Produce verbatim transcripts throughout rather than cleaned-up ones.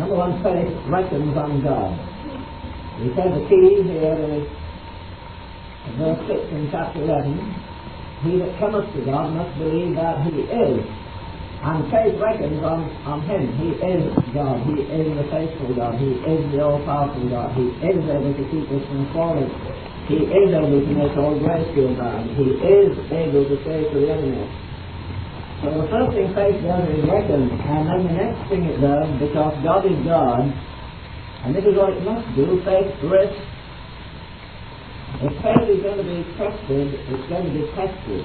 Number one, faith reckons on God. He says the key here is verse six in chapter eleven. He that cometh to God must believe that he is. And faith reckons on, on him. He is God. He is the faithful God. He is the all-powerful God. He is able to keep us from falling. He is able to make all grace go bad. He is able to save the enemy. So the first thing faith does is reckon, and then the next thing it does, because God is God, and this is what it must do, faith risks. If faith is going to be tested, it's going to be tested.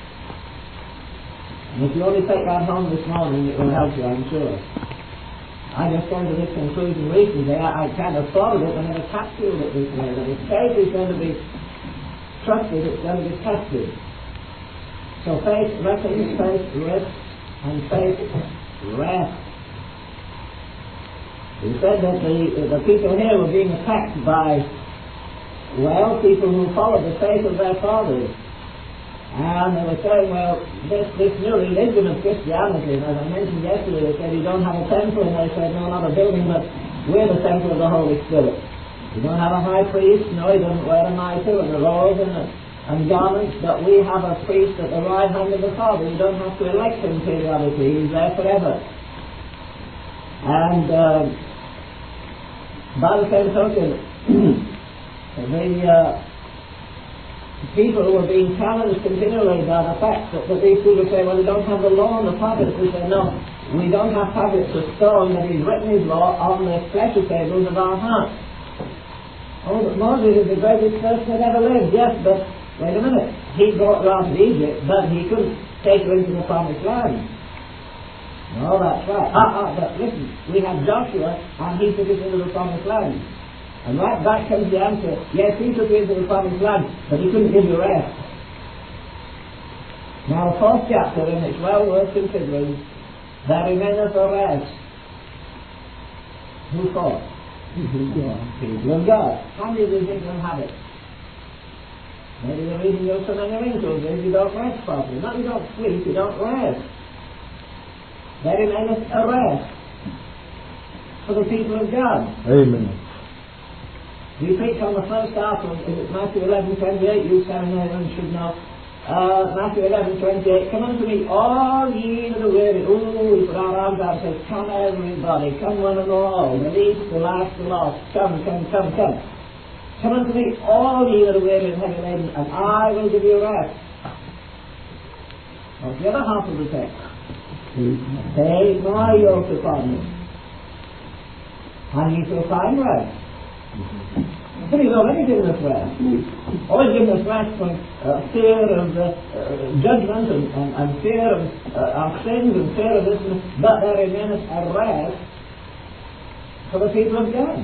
And if you only take that home this morning, it will help you, I'm sure. I just came to this conclusion recently. I, I kind of thought of it and never captured it this way, that if faith is going to be trusted, it's going to be tested. So faith reckons, faith risks, and faith rests. He said that the, the people here were being attacked by, well, people who followed the faith of their fathers. And they were saying, well, this, this new religion of Christianity, and as I mentioned yesterday, they said you don't have a temple, and they said, no, not a building, but we're the temple of the Holy Spirit. You don't have a high priest, no, he doesn't wear a mitre and a robe and, a, and garments, but we have a priest at the right hand of the Father. You don't have to elect him periodically, he's there forever. And uh, by the same token, the uh, people who were being challenged continually by the fact that, that these people say, well, we don't have the law and the prophets. We say, no, we don't have tablets of stone, but he's written his law on the pleasure tables of our hearts. Oh, but Moses is the greatest person that ever lived. Yes, but wait a minute. He brought her out of Egypt, but he couldn't take her into the promised land. No, that's right. Ah, ah, but listen, we have Joshua, and he took us into the promised land. And right back comes the answer, yes, he took you into the promised land, but he couldn't give you rest. Now the fourth chapter, and it's well worth considering, there remaineth a rest. Who for? People of God. How many of you think will have it? Maybe the reason you're so many wrinkles is you don't rest properly. Not you don't sleep, you don't rest. There remaineth a rest for the people of God. Amen. We preach on the first half of Matthew eleven twenty-eight, you seminarians should know. Uh, Matthew eleven twenty-eight, come unto me, all ye that are weary. Ooh, we put our arms out and says, come everybody, come one and all, the least, the last, the lost, come, come, come, come. Come unto me, all ye that are weary and heavy laden, and I will give you rest. What's the other half of the text? Take my yoke upon you, and ye shall find rest. But he's already given us rest. Always given us rest from uh, fear of uh, uh, judgment and, and, and fear of uh, our sins and fear of this, but there remaineth a rest for the people of God.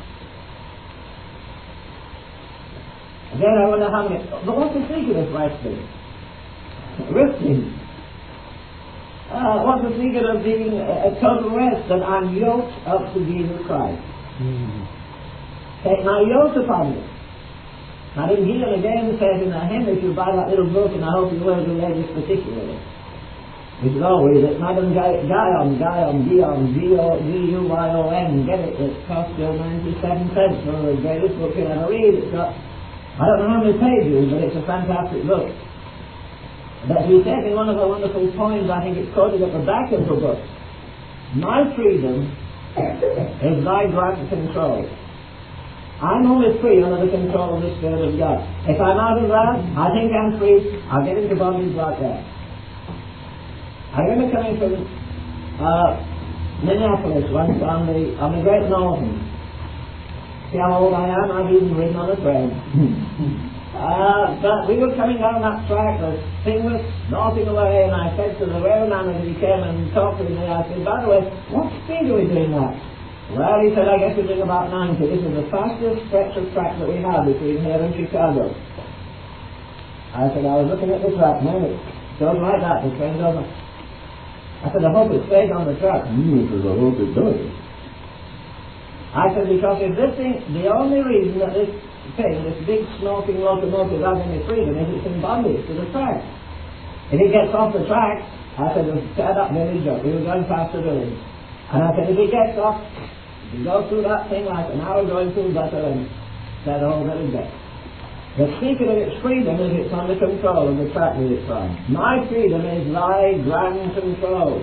Again, I wonder how many. But what's the secret of resting? Resting. Uh, what's the secret of being a, a total rest? That I'm yoked up to Jesus Christ. Mm-hmm. Take my yoke upon you. Now, in here again says in the hymn, if you buy that little book, and I hope you will, the ladies particularly, which is always it, Madam Guyon, Guyon, Guyon, G U Y O N, get it, it costs you ninety-seven cents for the greatest book you'll ever read. It's got, I don't know how many pages, but it's a fantastic book. But he says in one of the wonderful poems, I think it's quoted at the back of the book, my freedom is thy grant control. I'm only free under the control of the Spirit of God. If I'm out of that, I think I'm free, I'll get into bondage like that. I remember coming from uh, Minneapolis once on the, on the Great Northern. See how old I am? I've even ridden on a train. uh, but we were coming down that track, the thing was snorting away, and I said to the railman as he came and talked to me, I said, by the way, what speed are we doing that? Well, he said, I guess we're doing about ninety. This is the fastest stretch of track that we have between here and Chicago. I said, I was looking at the track, man, it goes like that, the train goes on. I said, I hope it stays on the track. Mm, because I hope it does. I said, because if this thing, the only reason that this thing, this big snorting locomotive has any freedom is it's in bondage to the track. If it gets off the track, I said, we'll tear that village up. We were going past the village. And I said, if he gets off, he goes through that thing like an hour going through butter and said, oh, very good. The secret of its freedom is it's under control of the track that it's on. My freedom is thy grand control.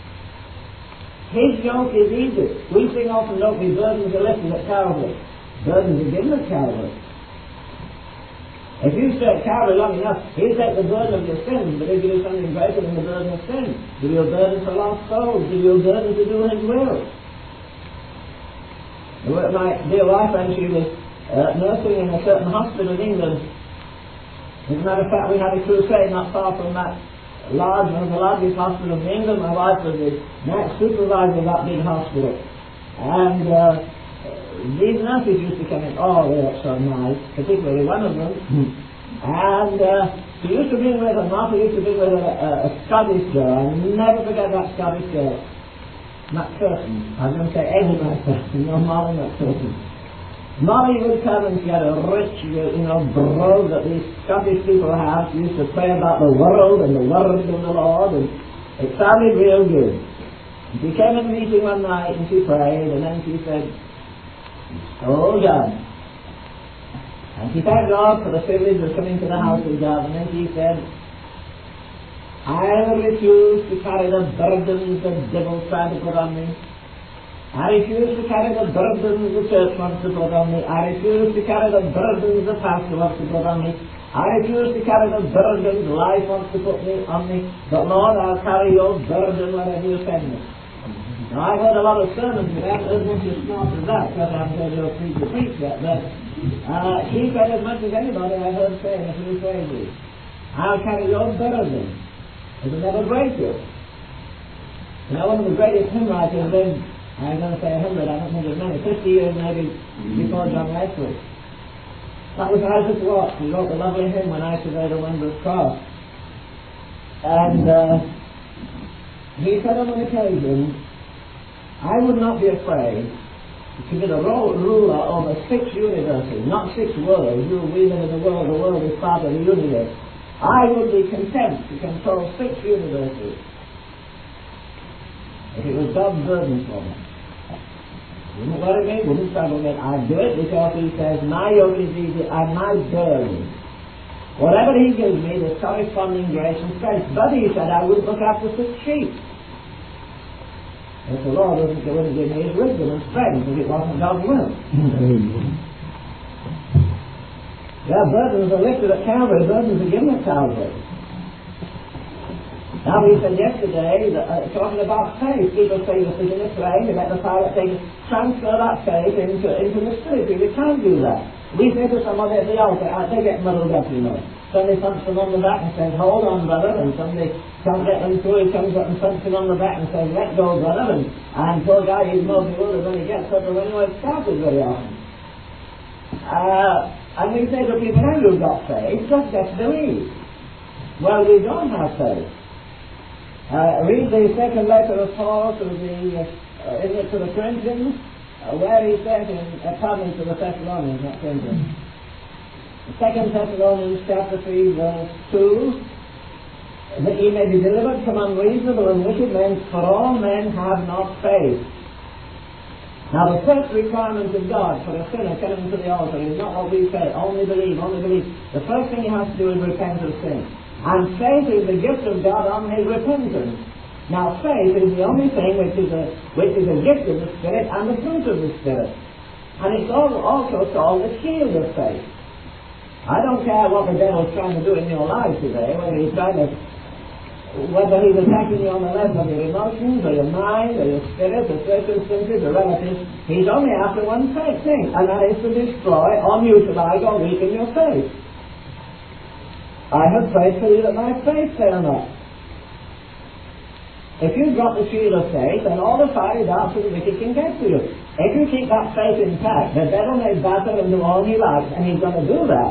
His yoke is easy. We sing often, don't we, burdens are lifted at Calvary. Burdens are given at Calvary. If you stay at Calvary long enough, he'll take the burden of your sins, but he'll give you something greater than the burden of sin. Give you a burden for lost souls. Give you a burden to do his will. My dear wife, when she was uh, nursing in a certain hospital in England, as a matter of fact, we had a crusade not far from that large, one of the largest hospitals in England. My wife was the next supervisor of that big hospital. And uh, these nurses used to come in, oh, they were so nice, particularly one of them. And uh, she used to bring with her, Martha used to bring with her a, a Scottish girl. I'll never forget that Scottish girl. MacPherson. I was going to say Eddie MacPherson, no Molly MacPherson. Molly would come and she had a rich, you know, brogue that these Scottish people have. She used to pray about the world and the word of the Lord, and it sounded real good. And she came in the meeting one night and she prayed, and then she said, oh God. And she thanked God for the privilege of coming to the house of God, and then she said, I refuse to carry the burdens the devil tried to put on me. I refuse to carry the burdens the church wants to put on me. I refuse to carry the burdens the pastor wants to put on me. I refuse to carry the burdens life wants to put me on me. But Lord, I'll carry your burden wherever you send me. Now, I've heard a lot of sermons, but I haven't heard one as smart as that, because I haven't heard your preacher preach yet. But uh, he said as much as anybody I've heard saying a few phrases. I'll carry your burden. It will never break you. You know, one of the greatest hymn writers lived, I'm going to say a hundred, I don't think there's many, fifty years maybe before John Wesley. That was Isaac Watts. He wrote the lovely hymn, When I Survey the Wondrous Cross. And uh, he said on an occasion, I would not be afraid to be the ruler over six universes, not six worlds. You, we live in the world, the world is part of the universe. I would be content to control six universes if it was God's burden for me. Wouldn't worry me, wouldn't trouble me. I'd do it because he says, my yoke is easy and my burden. Whatever he gives me, there's corresponding grace and strength. But he said, I wouldn't look after six sheep. If the Lord wouldn't, wouldn't give me his wisdom and strength if it wasn't God's will. Yeah, burdens are lifted at Calvary, burdens are given at Calvary. Now, we said yesterday, that, uh, talking about faith, people say you're sitting in a plane, you let the pilot take, transfer that faith into, into the spirit. We can't do that. We say to somebody at the altar, uh, they get muddled up, you know. Somebody thumps them on the back and says, hold on, brother, and somebody can't get them through, he comes up and thumps him on the back and says, let go, brother, and, and poor guy, he's more bewildered when he gets up and when he started very often. Uh, And we say to people, now you've got faith, just just believe. Well, we don't have faith. Uh, read the second letter of Paul to the, uh, is it to the Corinthians, uh, where he says, in, uh, pardon, to the Thessalonians, not Corinthians. Second Thessalonians chapter three, verse two, that ye may be delivered from unreasonable and wicked men, for all men have not faith. Now, the first requirement of God for a sinner coming to the altar is not what we say, only believe, only believe. The first thing he has to do is repent of sin. And faith is the gift of God on his repentance. Now, faith is the only thing which is a, which is a gift of the Spirit and the fruit of the Spirit. And it's all, also called the shield of faith. I don't care what the devil's trying to do in your life today, whether he's trying to whether he's attacking you on the level of your emotions, or your mind, or your spirit, or circumstances, or relatives, he's only after one thing, and that is to destroy or mutilize or weaken your faith. I have prayed for you that my faith fail not. If you've got the shield of faith, then all the fiery darts of the wicked can get to you. If you keep that faith intact, the devil may batter and do all he likes, and he's going to do that.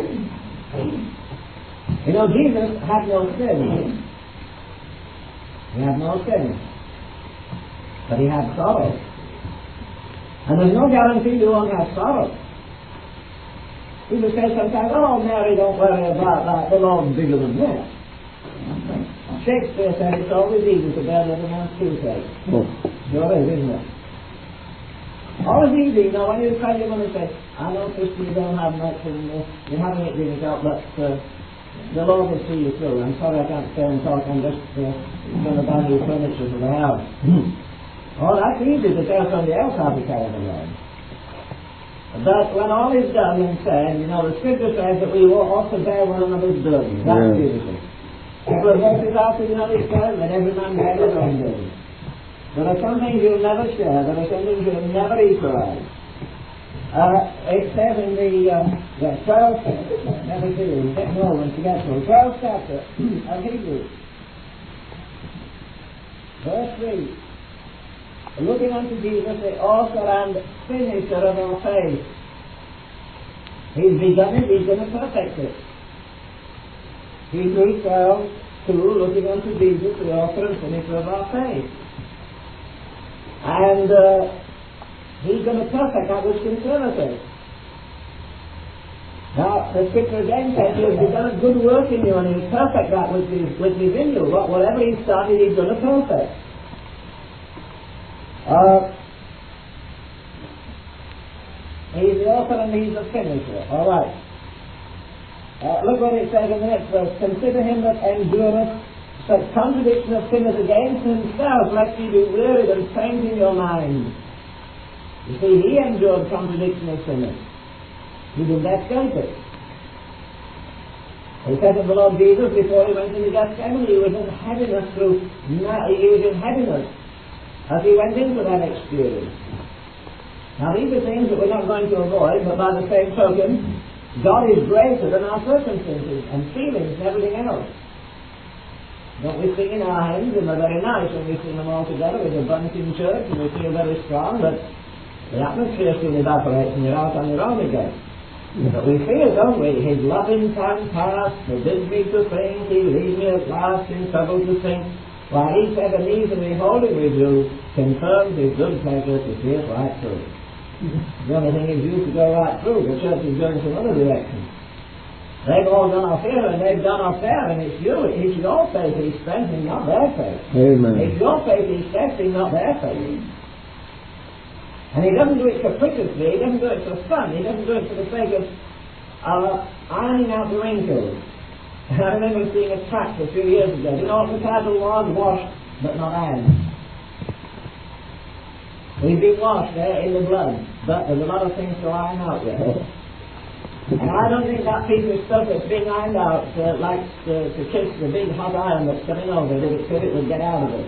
You know, Jesus had no sin. He had no sin, but he had sorrow. And there's no guarantee you won't have sorrow. People say sometimes, oh, Mary, don't worry about that, the Lord's bigger than this. Shakespeare said it's always easy to bear another man's toothache. Oh. The sure is, isn't it? All is easy. Now, when you tell your mother, say, I know, sister, you don't have much, and uh, you're having it difficult, but uh, the Lord will see you through. I'm sorry I can't stay and talk. I'm just uh, going to buy new furniture for the house. Oh, that's easy to tell somebody else how to carry the Lord. But when all is done and said, you know, the Scripture says that we ought to bear one another's burdens. That's Yeah. beautiful. If we're verses after the other side, let every man bear his own burden. There are some things you'll never share. There are some things you'll never equalize. Uh, it says in the, uh, the twelfth, let me see, we're getting old and forget so, twelfth chapter of Hebrews, verse three, looking unto Jesus, the author and finisher of our faith. He's begun it, he's going to perfect it. Hebrews twelve, two, looking unto Jesus, the author and finisher of our faith. And uh, he's going to perfect that which concerneth us. Now, the Scripture again says he has begun a good work in you, and he will perfect that which is, which is in you. Whatever he started, he's going to perfect. Uh, he's the author and he's the finisher. All right. Uh, look what it says in the next verse. Consider him that endureth such contradiction of sinners against himself, lest ye be wearied and faint in your mind. You see, he endured contradiction of sinners. He didn't escape it. He said of the Lord Jesus before he went into Gethsemane, he was in heaviness through, he was in heaviness as he went into that experience. Now these are things that we're not going to avoid, but by the same token, God is greater than our circumstances and feelings and everything else. Don't we sing in our hymns, and they're very nice when we sing them all together with a bunch in church, and we feel very strong, but the atmosphere soon evaporates and you're out on your own again. But we feel, don't we? His loving time past, forbids me to think, he leaves me at last in trouble to sing. While he said, and these and beholding with you, confirms his good pleasure to see us right through. The only thing is you to go right through. The church is going some other direction. They've all gone off here and they've gone off there, and it's you, it's your faith he's strengthening, not their faith. Amen. It's your faith he's testing, not their faith. And he doesn't do it capriciously, he doesn't do it for fun, he doesn't do it for the sake of uh, ironing out the wrinkles. I remember seeing a tract a few years ago. You know what the title was? Washed, but not ironed. We've been washed there in the blood, but there's a lot of things to iron out yet. And I don't think that piece of stuff that's being ironed out uh, likes to, to kiss the big hot iron that's coming over it, if it could, it would get out of it.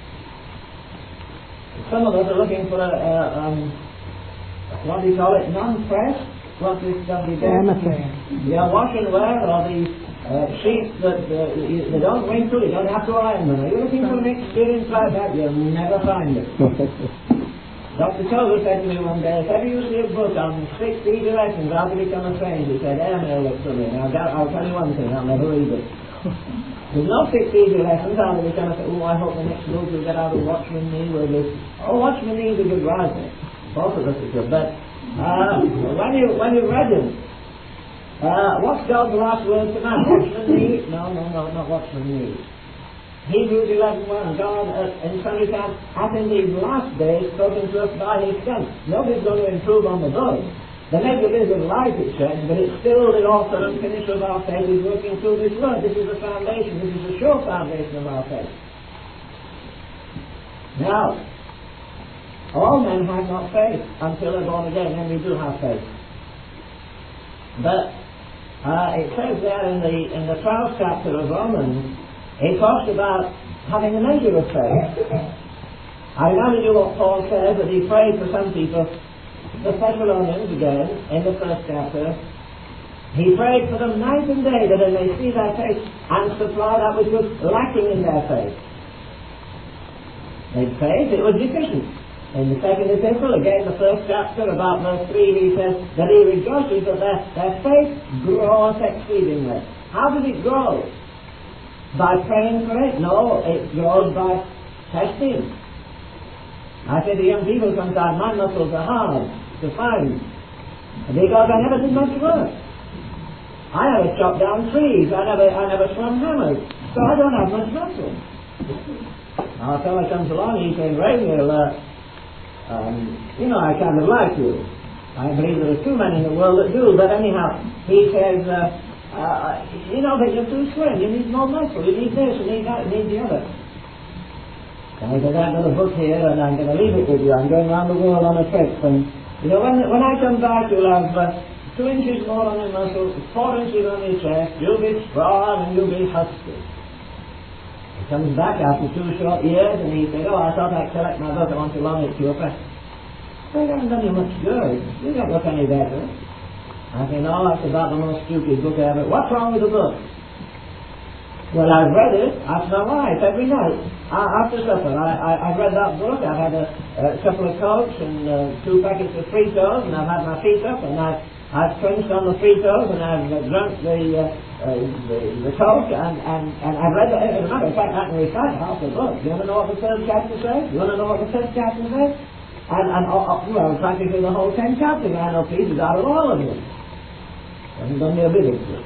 Some of us are looking for a, a um, what do you call it, non-press? What is stuff you do? Yeah, wash and wear, or the uh, sheets that uh, you, they don't wrinkle, you don't have to iron them. Are you looking for an experience like that? You'll never find it. Doctor Tozer said to me one day, if ever you see a book on six easy lessons how to become a saint, he said, airmail it to me. Now, I'll tell you one thing, I'll never read it. There's no six easy lessons how to become a saint. Oh, I hope the next book will get out of Watchman Nee with this. Oh, Watchman Nee is a good writer. Both of us are good. But uh, when, you, when you read him, uh, what's God's last word to man? Watchman Nee? No, no, no, not Watchman Nee. Hebrews eleven one, God uh, in sundry times hath in these last days spoken to us by his Son. Nobody's going to improve on the book. There may be a bit of light, it says, but it's still the author and finisher of our faith is working through this word. This is the foundation. This is the sure foundation of our faith. Now, all men have not faith until they're born again, and we do have faith. But uh, it says there in the in the twelfth chapter of Romans, it talks about having a measure of faith. I remember you what Paul says, that he prayed for some people, the Thessalonians again, in the first chapter. He prayed for them night and day that they may see their faith and supply that which was lacking in their faith. In faith, it was deficient. In the second epistle, again the first chapter, about verse three, he says that he rejoices that their, their faith grows exceedingly. How does it grow? By praying for it? No, it grows by testing. I say to young people sometimes, my muscles are hard to find because I never did much work. I never chopped down trees, I never I never swung hammers, so I don't have much muscle. Now a fellow comes along, he says, Ray, well, uh, um, you know, I kind of like you. I believe there are too many in the world that do, but anyhow, he says, uh, uh, you know that you're too slim, you need more muscle, you need this, you need that, you need the other. And I said, I've got a book here and I'm going to leave it with you. I'm going around the world on a trip, and you know, when, when I come back, you'll have uh, two inches more on your muscles, four inches on your chest, you'll be strong and you'll be husky. He comes back after two short years and he said, oh, I thought I'd collect my book, I want to loan it to you. Well, it hasn't done you much good. You don't look any better. I said, no, that's about the most stupid book I ever... What's wrong with the book? Well, I've read it. That's my wife every night. Uh, after supper, I, I, I've read that book. I've had a, a couple of Cokes and uh, two packets of Fritos, and I've had my feet up, and I've, I've crunched on the Fritos, and I've uh, drunk the, uh, uh, the, the Coke, and, and, and I've read it. As a matter of fact, I can recite half the book. Do you want to know what the third chapter says? Do you want to know what the fifth chapter says? And, and uh, uh, well, practically the whole ten chapters, I know pieces out of all of them. Hasn't done me a bit of good.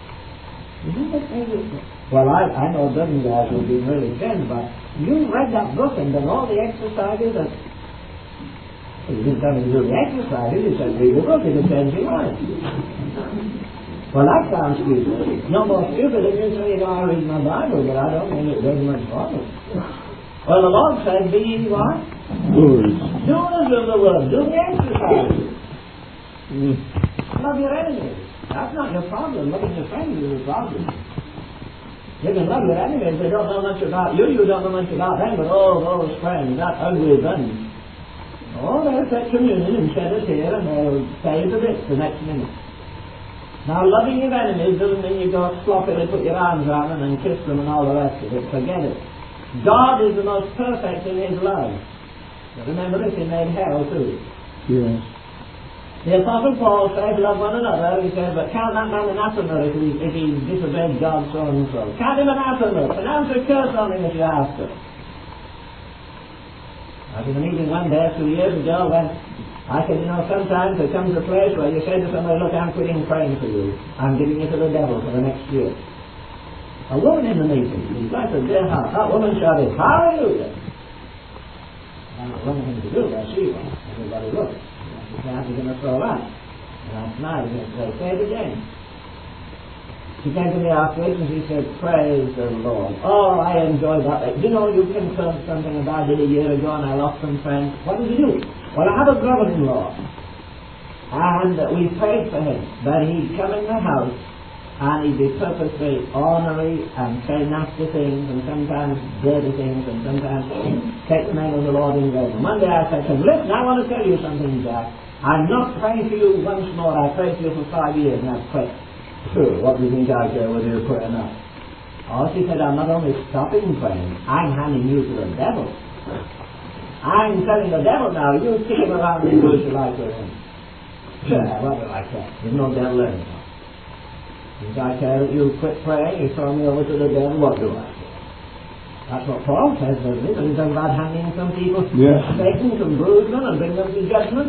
Well, I, I know a dozen guys who've been really thin, but you read that book and done all the exercises and... Well, you didn't tell me to do the exercises, you said read the book, it'll change your life. Well, that sounds stupid. No more stupid than you say, you know, I read my Bible, but I don't think it does much for me. Well, the Lord said, be ye what? Doers. Doers of the word. Do the exercises. Mm. Love your enemies. That's not your problem. Loving your friends is your problem. You can love your enemies. They don't know much about you. You don't know much about them. But oh, those friends, that ugly bunch. Oh, they'll take communion and shed it here and they'll say the bits the next minute. Now, loving your enemies doesn't mean you go sloppily put your arms around them and kiss them and all the rest of it. Forget it. God is the most perfect in His love. But remember this, He made hell too. Yes. The Apostle Paul said, love one another. He said, but count that man anathema if he, if he disobeyed God so and so. Count him anathema. Pronounce a curse on him if you have to. I was in a meeting one day two years ago when I said, you know, sometimes there comes a place where you say to somebody, look, I'm quitting praying for you. I'm giving you to the devil for the next year. A woman in the meeting, he's like a dear heart. That woman shouted, hallelujah. I'm not wrong thing to do, but she was. Everybody looked. She said, you're going to throw that. And I smiled and said, say it again. She came to me afterwards and she said, praise the Lord. Oh, I enjoyed that. You know, you confirmed something about it a year ago and I lost some friends. What did you do? Well, I have a brother-in-law. And we prayed for him that he'd come in the house and he'd be purposely ornery and say nasty things and sometimes dirty things and sometimes take the name of the Lord in vain. And one day I said to him, listen, I want to tell you something, Jack. I'm not praying for you once more. I prayed for you for five years and I've quit. Sure, what do you think I care whether you're praying or not? Oh, she said, I'm not only stopping praying, I'm handing you to the devil. I'm telling the devil now, you kick him around and do as you like with him. Sure, what do I care? There's no devil in it. If I care that you quit praying, you throw me over to the devil, what do I care? That's what Paul says, doesn't it? When he talks about handing some people yes. Satan, some bruisement, and bring them to judgment.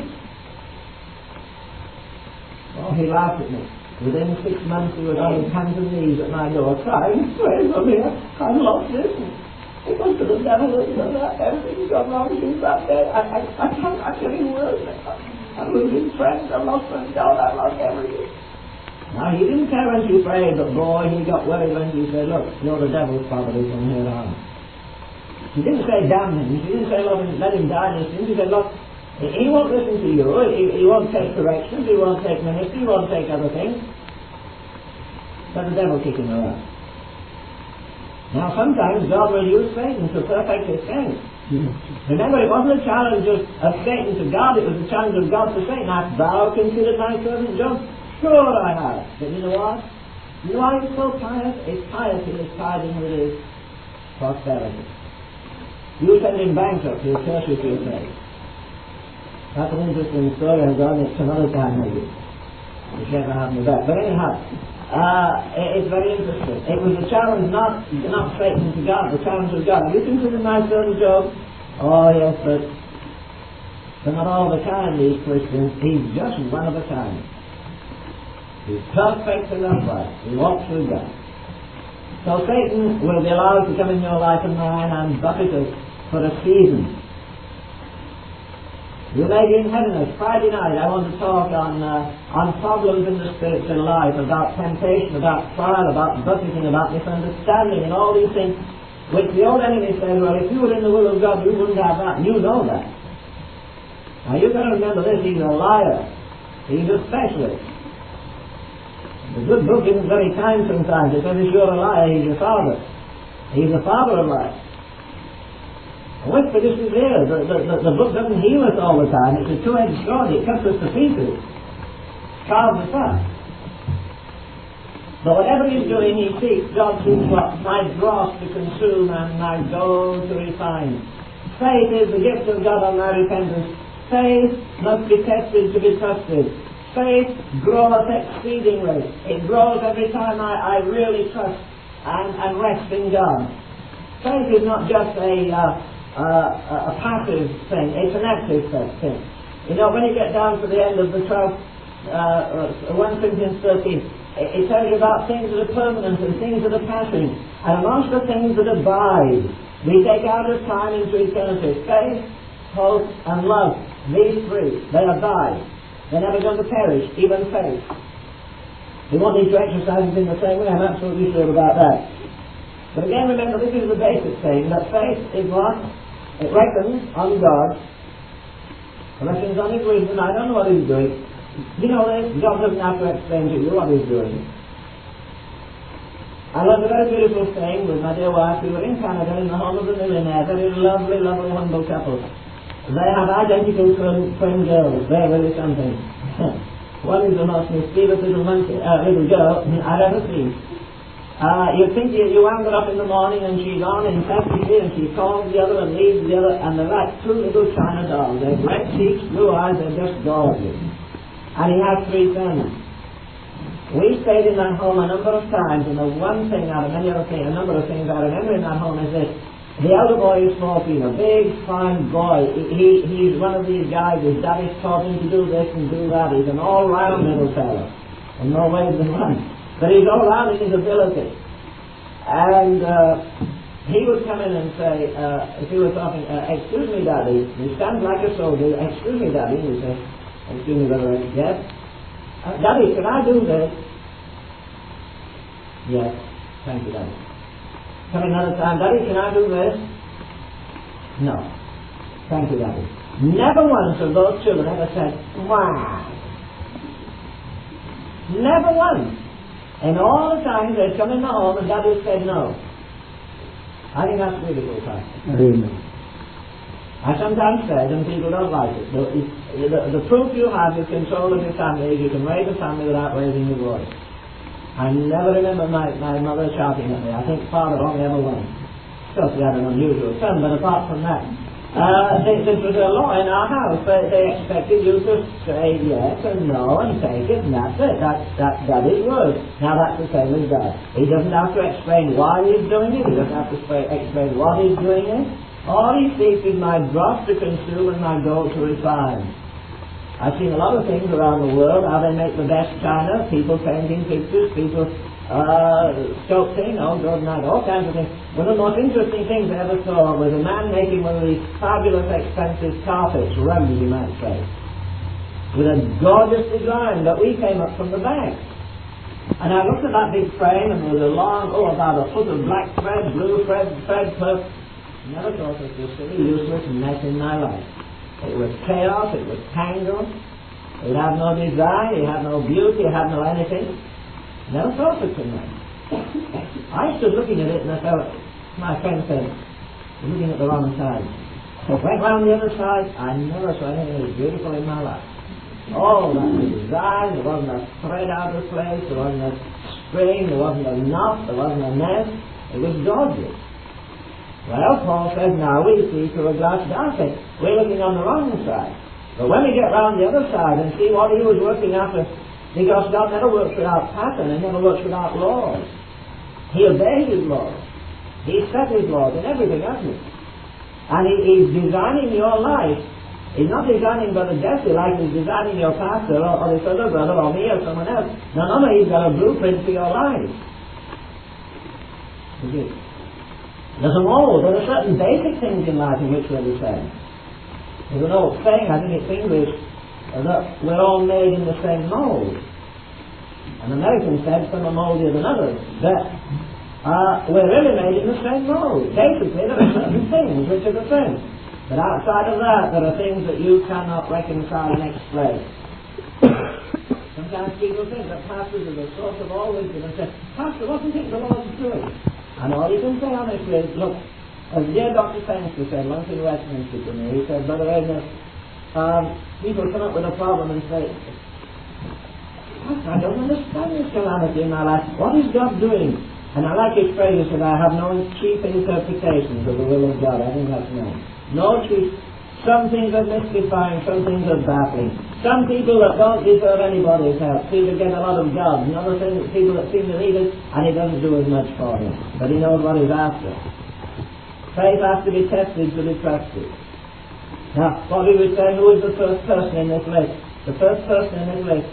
Oh, he laughed at me. Within six months he was on his hands and knees at my door crying, pray for me, I've lost this. It was to the devil and that, everything's gone wrong since that day. I, I, I can't, I'm getting worse. I'm losing friends, I've lost my job, I've lost everything. Now, he didn't care when she prayed, but boy, he got worried when she said, look, you're the devil's property from here on. She didn't say damn him, she didn't say let him, let him die in his sins. She said, look, he won't listen to you, he, he won't take corrections, he won't take ministry, he won't take other things. But the devil kicked him around. Now, sometimes God will use Satan to perfect his things. Remember, it wasn't a challenge of, of Satan to God, it was a challenge of God to Satan. Hast thou considered my servant Job? Sure I have. But you know what? You know why he's so pious? His piety is tied in with his prosperity. You send him bankrupt, he'll curse you to your face. That's an interesting story. I've done it some other time maybe. You can't have me back. But anyhow, uh, it's very interesting. It was a challenge not, not Satan to God, the challenge of God. Have you considered my servant Job? Oh yes, but they're not all the kind, these Christians. He's just one of a kind. He's perfect and upright. He walks with God. So Satan will be allowed to come in your life and mine and buffet us for a season. You may be in heaven. Friday night I want to talk on uh, on problems in the spiritual life, about temptation, about trial, about buffeting, about misunderstanding, and all these things which the old enemy says, well, if you were in the will of God, you wouldn't have that. And you know that. Now you've got to remember this, he's a liar. He's a specialist. The good book isn't very kind sometimes. It says if you're a liar, he's your father. He's the father of lies. What's the difference here? The, the, the, the book doesn't heal us all the time. It's a two-edged sword. It cuts us to pieces. Carves us up. But whatever he's doing, he seeks, God seeks what? My dross to consume and my gold to refine. Faith is the gift of God on my repentance. Faith must be tested to be trusted. Faith grows exceedingly. It grows every time I, I really trust and, and rest in God. Faith is not just a, uh, uh, a passive thing, it's an active thing. You know, when you get down to the end of the twelfth, uh, First Corinthians thirteen, it, it tells you about things that are permanent and things that are passing. And amongst the things that abide, we take out of time into eternity. Faith, hope, and love. These three, they abide. They're never going to perish, even faith. We won't need to exercise it in the same way. I'm absolutely sure about that. But again, remember, this is the basic thing, that faith is what? It reckons on God. It reckons on His wisdom. I don't know what He's doing. You know this? God doesn't have to explain to you what He's doing. I learned a very beautiful thing with my dear wife. We were in Canada in the home of a millionaire. Very lovely, lovely, humble couple. They have identical twin, twin girls. They're really something. One is the most mischievous little monkey, uh, little girl I've ever seen. Uh, you think you, you wound her up in the morning and she's on intensity and she calls the other and leaves the other, and they're like two little China dolls. They're red cheeks, blue eyes, they're just gorgeous. And he has three sons. We stayed in that home a number of times, and the one thing out of many other things, a number of things I remember in that home is this. The elder boy is fourteen, a big, fine boy. He, he's one of these guys whose daddy's taught him to do this and do that. He's an all-round little fellow, in more ways than one. But he's all-round in his ability. And uh, he would come in and say, uh, if he was talking, uh, excuse me, Daddy. He stands like a soldier. Excuse me, Daddy. And he says, excuse me, Brother. Yes? Uh, Daddy, can I do this? Yes. Thank you, Daddy. Come another time, Daddy, can I do this? No. Thank you, Daddy. Never once of those children ever said, wow. Never once. And all the times they'd come in the home and Daddy said no. I think that's beautiful, Pastor. I sometimes said, and people don't like it, the, the, the proof you have is control of your family is you can raise a family without raising your voice. I never remember my, my mother shouting at me. I think Father only ever once. Of course, we had an unusual son, but apart from that, uh, this, this was a law in our house. They, they expected you to say yes and no and take it, and that's it. That, that, that is word. Now that's the same as God. He doesn't have to explain why he's doing it. He doesn't have to sp- explain what he's doing it. All he seeks is my dross to consume and my gold to refine. I've seen a lot of things around the world, how they make the best china, people painting pictures, people uh, sculpting, oh good night, all kinds of things. One of the most interesting things I ever saw was a man making one of these fabulous expensive carpets, rugs you might say, with a gorgeous design, but we came up from the back. And I looked at that big frame and there was a long, oh about a foot of black thread, blue thread, thread, purple. Never thought it was a silly, useless mess in my life. It was chaos, it was tangled, it had no design, it had no beauty, it had no anything. Never thought of it. I stood looking at it and I felt, my friend said, you're looking at the wrong side. So I went round the other side, I never saw anything as beautiful in my life. Oh, that design, there wasn't a thread out of place, there wasn't a string, there wasn't a knot, there wasn't a nest, it was gorgeous. Well, Paul says, now we see through a glass darkly. We're looking on the wrong side. But when we get round the other side and see what he was working after, because God never works without pattern, He never works without laws. He obeys His laws. He set His laws in everything, hasn't He? And he, He's designing your life. He's not designing Brother Jesse like He's designing your pastor or, or this other brother or me or someone else. No, no, no, He's got a blueprint for your life. There's a mold. There are certain basic things in life in which we're the same. There's an old saying, I think it's English, that we're all made in the same mold. An American said some are moldier than others, but uh, we're really made in the same mold. Basically, there are certain things which are the same. But outside of that, there are things that you cannot reconcile and explain. Sometimes people think that pastors are the source of all wisdom and say, Pastor, what do you think the Lord's doing? And all you can say honestly is, look, as dear Doctor Sangster said once in Westminster to me, he said, Brother Agnes, um, people come up with a problem and say, Pastor, I don't understand this calamity in my life. What is God doing? And I like his phrase, he said, I have no cheap interpretations of the will of God. I think that's nice. No cheap. Some things are mystifying, some things are baffling. Some people that don't deserve anybody's help seem to get a lot of jobs, and other things, people that seem to need it, and he doesn't do as much for them. But he knows what he's after. Faith has to be tested to be trusted. Now, what we were saying, who is the first person in this list? The first person in this list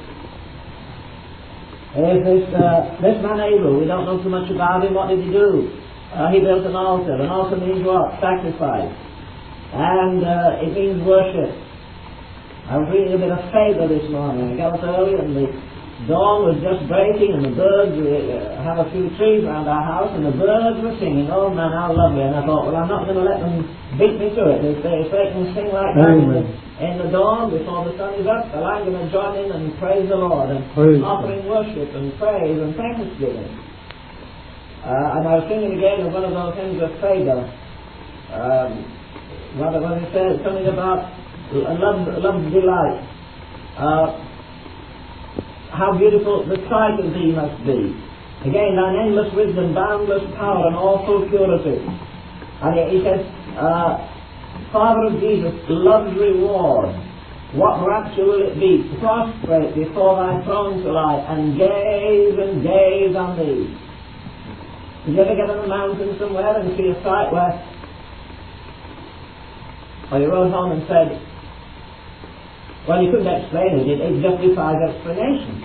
is this, uh, this man Abel. We don't know too much about him. What did he do? Uh, he built an altar. An altar means what? Sacrifice. And uh, it means worship. I was reading a bit of fable this morning. I got up early and the dawn was just breaking and the birds, we uh, have a few trees around our house and the birds were singing. Oh man, how lovely. And I thought, well, I'm not going to let them beat me to it. If they, if they can sing like that in the, in the dawn before the sun is up, well, I'm going to join in and praise the Lord and praise offering worship and praise and thanksgiving. Uh, and I was thinking again of one of those things of fable. Um, What when it says something about love, love delight, uh, how beautiful the sight of thee must be. Again, thine endless wisdom, boundless power, and awful purity. And he says, uh, Father of Jesus, love's reward. What rapture will it be to prostrate before thy throne to lie and gaze and gaze on thee? Did you ever get on a mountain somewhere and see a sight where Or you wrote home and said, well, you couldn't explain it, it, it justifies explanation.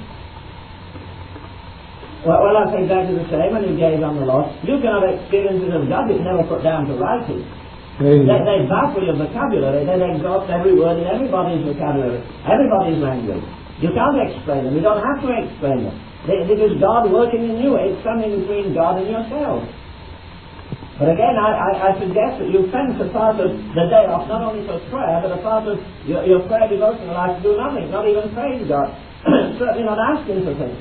Well, well, that's exactly the same when you gaze on the Lord. You can have experiences of God that's never put down to writing. They, they baffle your vocabulary, they exhaust every word in everybody's vocabulary, everybody's language. You can't explain them, you don't have to explain them. It is God working in you, it's something between God and yourself. But again, I, I, I suggest that you fence a part of the day off not only for prayer, but a part of your, your prayer devotional life to do nothing, not even praise God, certainly not asking for things.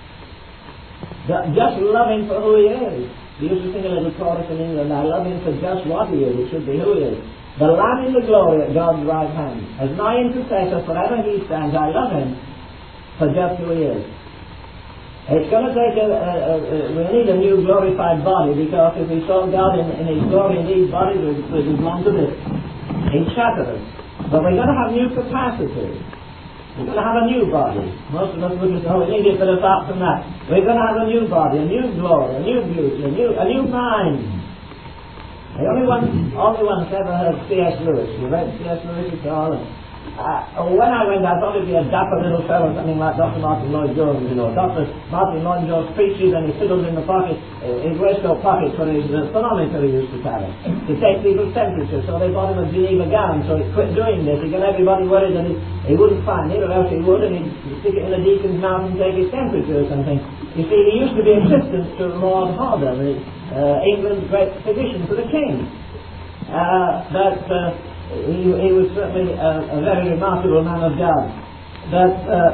Just love Him for who He is. We used to sing a little chorus in England, I love Him for just what He is, it should be who He is. The Lamb in the glory at God's right hand. As my intercessor, forever He stands, I love Him for just who He is. It's going to take a, a, a, a, we need a new glorified body, because if we saw God in, in His glory in these bodies, we'd, we'd belong to this. He'd shatter us. But we're going to have new capacity. We're going to have a new body. Most of us would say, oh, we need it, but apart from that, we're going to have a new body, a new glory, a new beauty, a new, a new mind. The only one, only one that's ever heard C S Lewis. You read C S Lewis at all? Uh, when I went, I thought he'd be a dapper little fellow, something like Doctor Martin Lloyd-Jones, you know. Doctor Martin Lloyd-Jones preaches and he fiddles in the pocket, uh, his waistcoat pocket for his uh, thermometer he used to carry, to take people's temperature. So they bought him a Geneva gown, so he quit doing this. He got everybody worried that he, he wouldn't find it, or else he would, and he'd stick it in a deacon's mouth and take his temperature or something. You see, he used to be assistant to Lord Hodder, the, uh, England's great physician for the king. Uh, but... Uh, He, he was certainly a, a very remarkable man of God. But uh,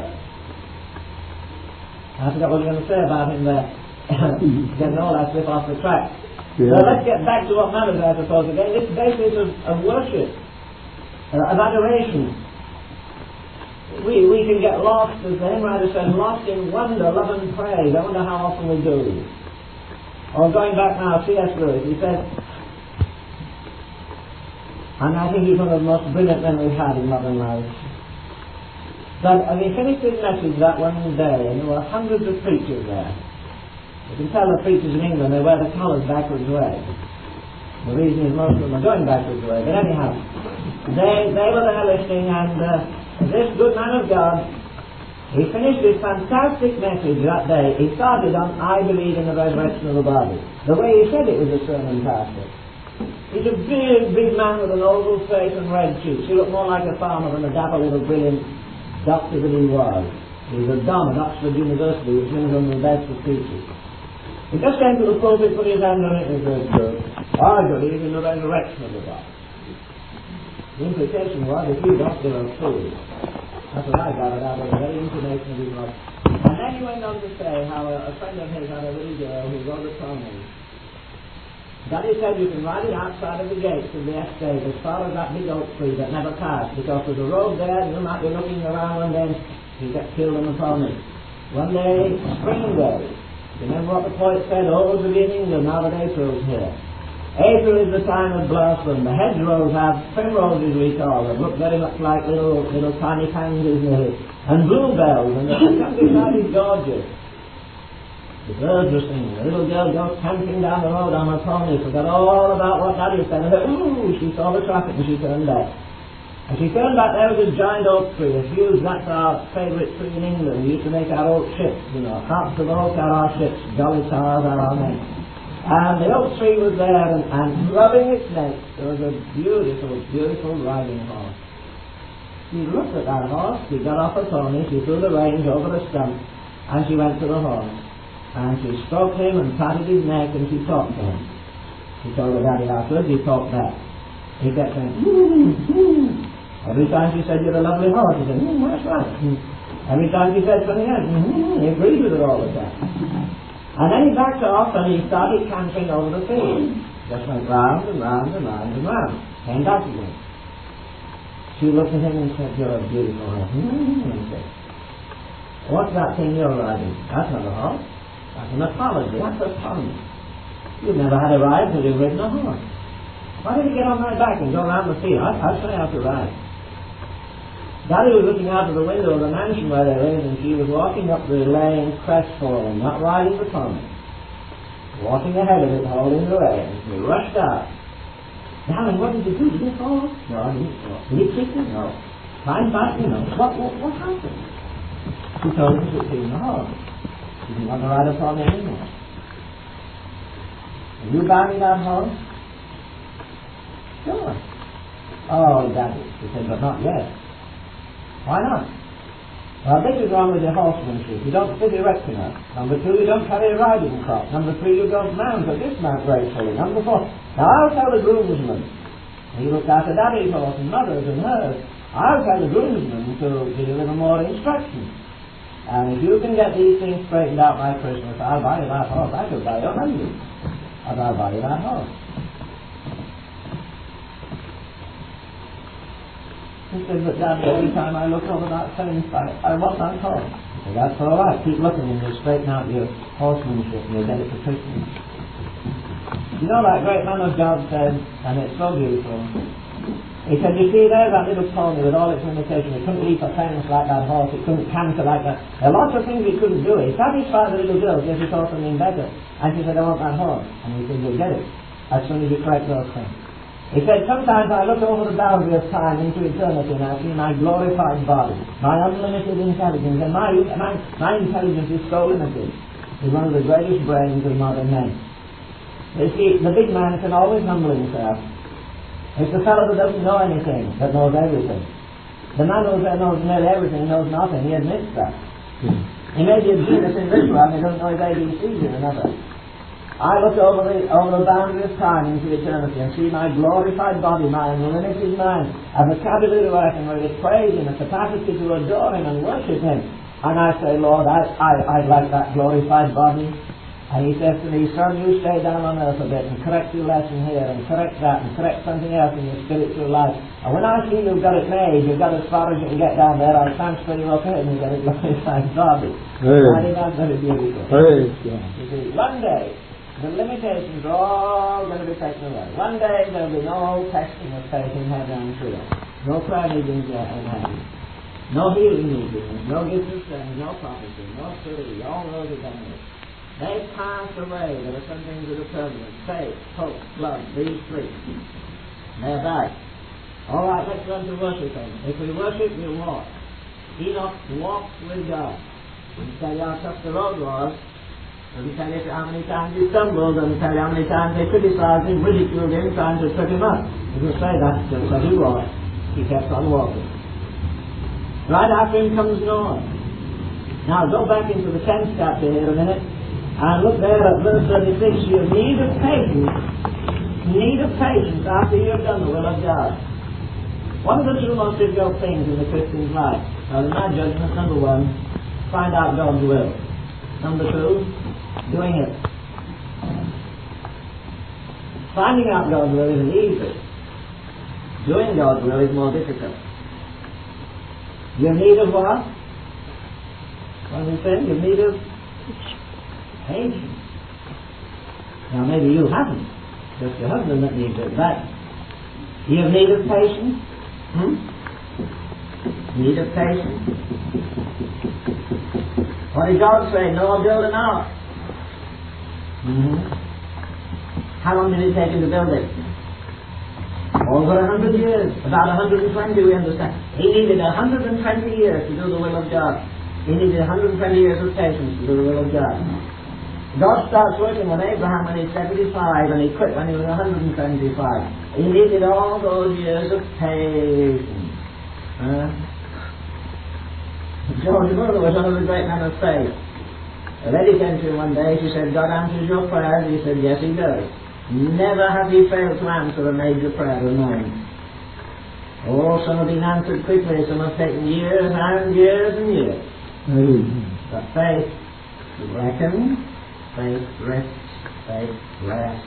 I forgot what I was going to say about him there. Getting all that slip off the track. Yeah. So let's get back to what matters, I suppose, again. This basis of, of worship, uh, of adoration. We, we can get lost, as the hymn writer said, lost in wonder, love and praise. I wonder how often we do. Or going back now, C S Lewis, he said, and I think he's one of the most brilliant men we've had in modern life. But and he finished his message that one day, and there were hundreds of preachers there. You can tell the preachers in England, they wear the collars backwards way. The reason is most of them are going backwards way. But anyhow, they, they were there listening, and uh, this good man of God He finished his fantastic message that day. He started on, I believe in the resurrection of the body. The way he said it was a sermon pastor. He's a big, big man with an oval face and red cheeks. He looked more like a farmer than a dapper little brilliant doctor that he was. He was a Dom at Oxford University, which means one of the best of teachers. He just came to the pulpit, put his hand on it, and said, I believe in the resurrection of the body. The implication was, if you don't, you're a fool. That's what I gathered out of the very information of his life. And then he went on to say how a, a friend of his had a little girl who wrote a poem. Daddy said you can ride it outside of the gates of the estate as far as that big oak tree that never passed, because there's a road there and you might be looking around and then you get killed on the pony. One day, spring day. Remember what the poet said, oh, to be in England now that April's here. April is the time of blossom. The hedgerows have primroses, we call them, look very much like little little tiny pansies nearly, and bluebells, and the countryside is gorgeous. The birds were singing. The little girl goes camping down the road on her pony, forgot all about what Daddy said, and said, ooh, she saw the traffic and she turned back. And she turned back, there was a giant oak tree, a huge, that's our favourite tree in England. We used to make our oak ships, you know, hearts of oak are our ships, jolly tars are our men. And the oak tree was there, and, and rubbing its neck, there was a beautiful, beautiful riding horse. She looked at that horse, she got off her pony, she threw the reins over the stump, and she went to the horse. And she stroked him and patted his neck, and she talked to him. She told her Daddy afterwards, he talked back. He kept saying, mm, mm. Every time she said, you're a lovely horse, he said, mm, that's right. Mm. Every time she said something else, mm, he agreed with her all the time. And then he backed off and he started cantering over the field. Just went round and round and round and round. Came back again. She looked at him and said, you're a beautiful horse. Mm-hmm. And he said, what's that thing you're riding? That's not a horse. That's an apology. That's a pony. You've never had a ride till you've ridden a horse. Why don't you get on my back and go round the field? I'll show you how to ride. Daddy was looking out of the window of the mansion where they lived, and she was walking up the lane crestfallen, not riding the pony. Walking ahead of it, holding the reins. He rushed out. Darling, what did you do? Did you fall? No, I didn't fall. Did you kick it? No. Climb back, you know. What, what, what happened? She told him to sit in the horse. She didn't want to ride a pony anymore. Will you buy me that horse? Sure. Oh, Daddy, she said, but not yet. Why not? Well, this is wrong with your horsemanship. You don't sit erect enough. Number two, you don't carry a riding crop. Number three, you don't mount or dismount gracefully. Number four, now I'll tell the groomsman. He looked after Daddy's horse and Mother's and hers. I'll tell the groomsman to give you a little more instruction. And if you can get these things straightened out by Christmas, I'll buy you that horse. I could buy you a hundred. And I'll buy you that horse. He said, but Dad, every time I look over that same side, I want that horse. He said, that's all right. Keep looking and you'll straighten out your horsemanship and you'll get it for Christmas. You know that great man of God said, and it's so beautiful, he said, you see there, that little pony with all its limitations, it couldn't leap a fence like that horse, it couldn't canter like that. There are lots of things it couldn't do. He satisfied the little girl because he saw something better. And she said, I want that horse. And he said, you'll get it as soon as you correct those things. He said, sometimes I look over the boundary of time into eternity and I see my glorified body, my unlimited intelligence, and my, my, my intelligence is so limited. He's one of the greatest brains of modern men. You see, the big man can always humble himself. It's the fellow that doesn't know anything, that knows everything. The man who knows nearly everything knows nothing, he admits that. He may be a genius in this one, he doesn't know his A B Cs in another. I look over the, over the boundary of time into eternity and see my glorified body, my unlimited mind, a vocabulary where I can really praise Him, a capacity to adore Him and worship Him. And I say, Lord, I, I, I'd like that glorified body. And He says to me, son, you stay down on earth a bit and correct your lesson here and correct that and correct something else in your spiritual life. And when I see you've got it made, you've got as far as you can get down there, I'll transfer you up here and you've got a glorified body. I think that's very beautiful. Praise God. You see, one day, the limitations are all going to be taken away. One day there will be no testing of faith in heaven and true. No prayer meetings in heaven. No healing meetings. No gifts of strength. No prophecy. No study. All those are done with. They pass away. There are some things that are permanent. Faith, hope, love. These three. They're back. All right, let's run to worship then. If we worship, we'll walk. Enoch walked with God. Let me tell you how tough the road was. Let me tell you how many times he stumbled. Let me tell you how many times they criticized him, ridiculed him, trying to trip him up. He will say that just as he was. He kept on walking. Right after him comes Noah. Now go back into the tenth chapter here a minute and look there at verse thirty-six. You need of patience. Need of patience after you have done the will of God. What are the two most difficult things in the Christian's life? Well, in my judgment, number one, find out God's will. Number two, doing it. Finding out God's will isn't easy. Doing God's will is more difficult. You need of what? What did he say? You need of patience. Now maybe you haven't. Just your husband that needs it. But you have need of patience? Hmm? Need of patience? What did God say? Noah build an ark. Mm-hmm. How long did it take him to build it? Over a hundred years. About a hundred and twenty, we understand. He needed a hundred and twenty years to do the will of God. He needed a hundred and twenty years of patience to do the will of God. God starts working on Abraham when he's seventy-five, and he quit when he was one hundred and seventy-five. He needed all those years of patience. Huh? George Muller was one of the great men of faith. A lady came to him one day, she said, God answers your prayers. He said, yes, he does. Never have he failed to answer a major prayer of mine. Oh, some have been answered quickly, some have taken years and years and years. Mm-hmm. But faith reckons, faith rests, faith rests.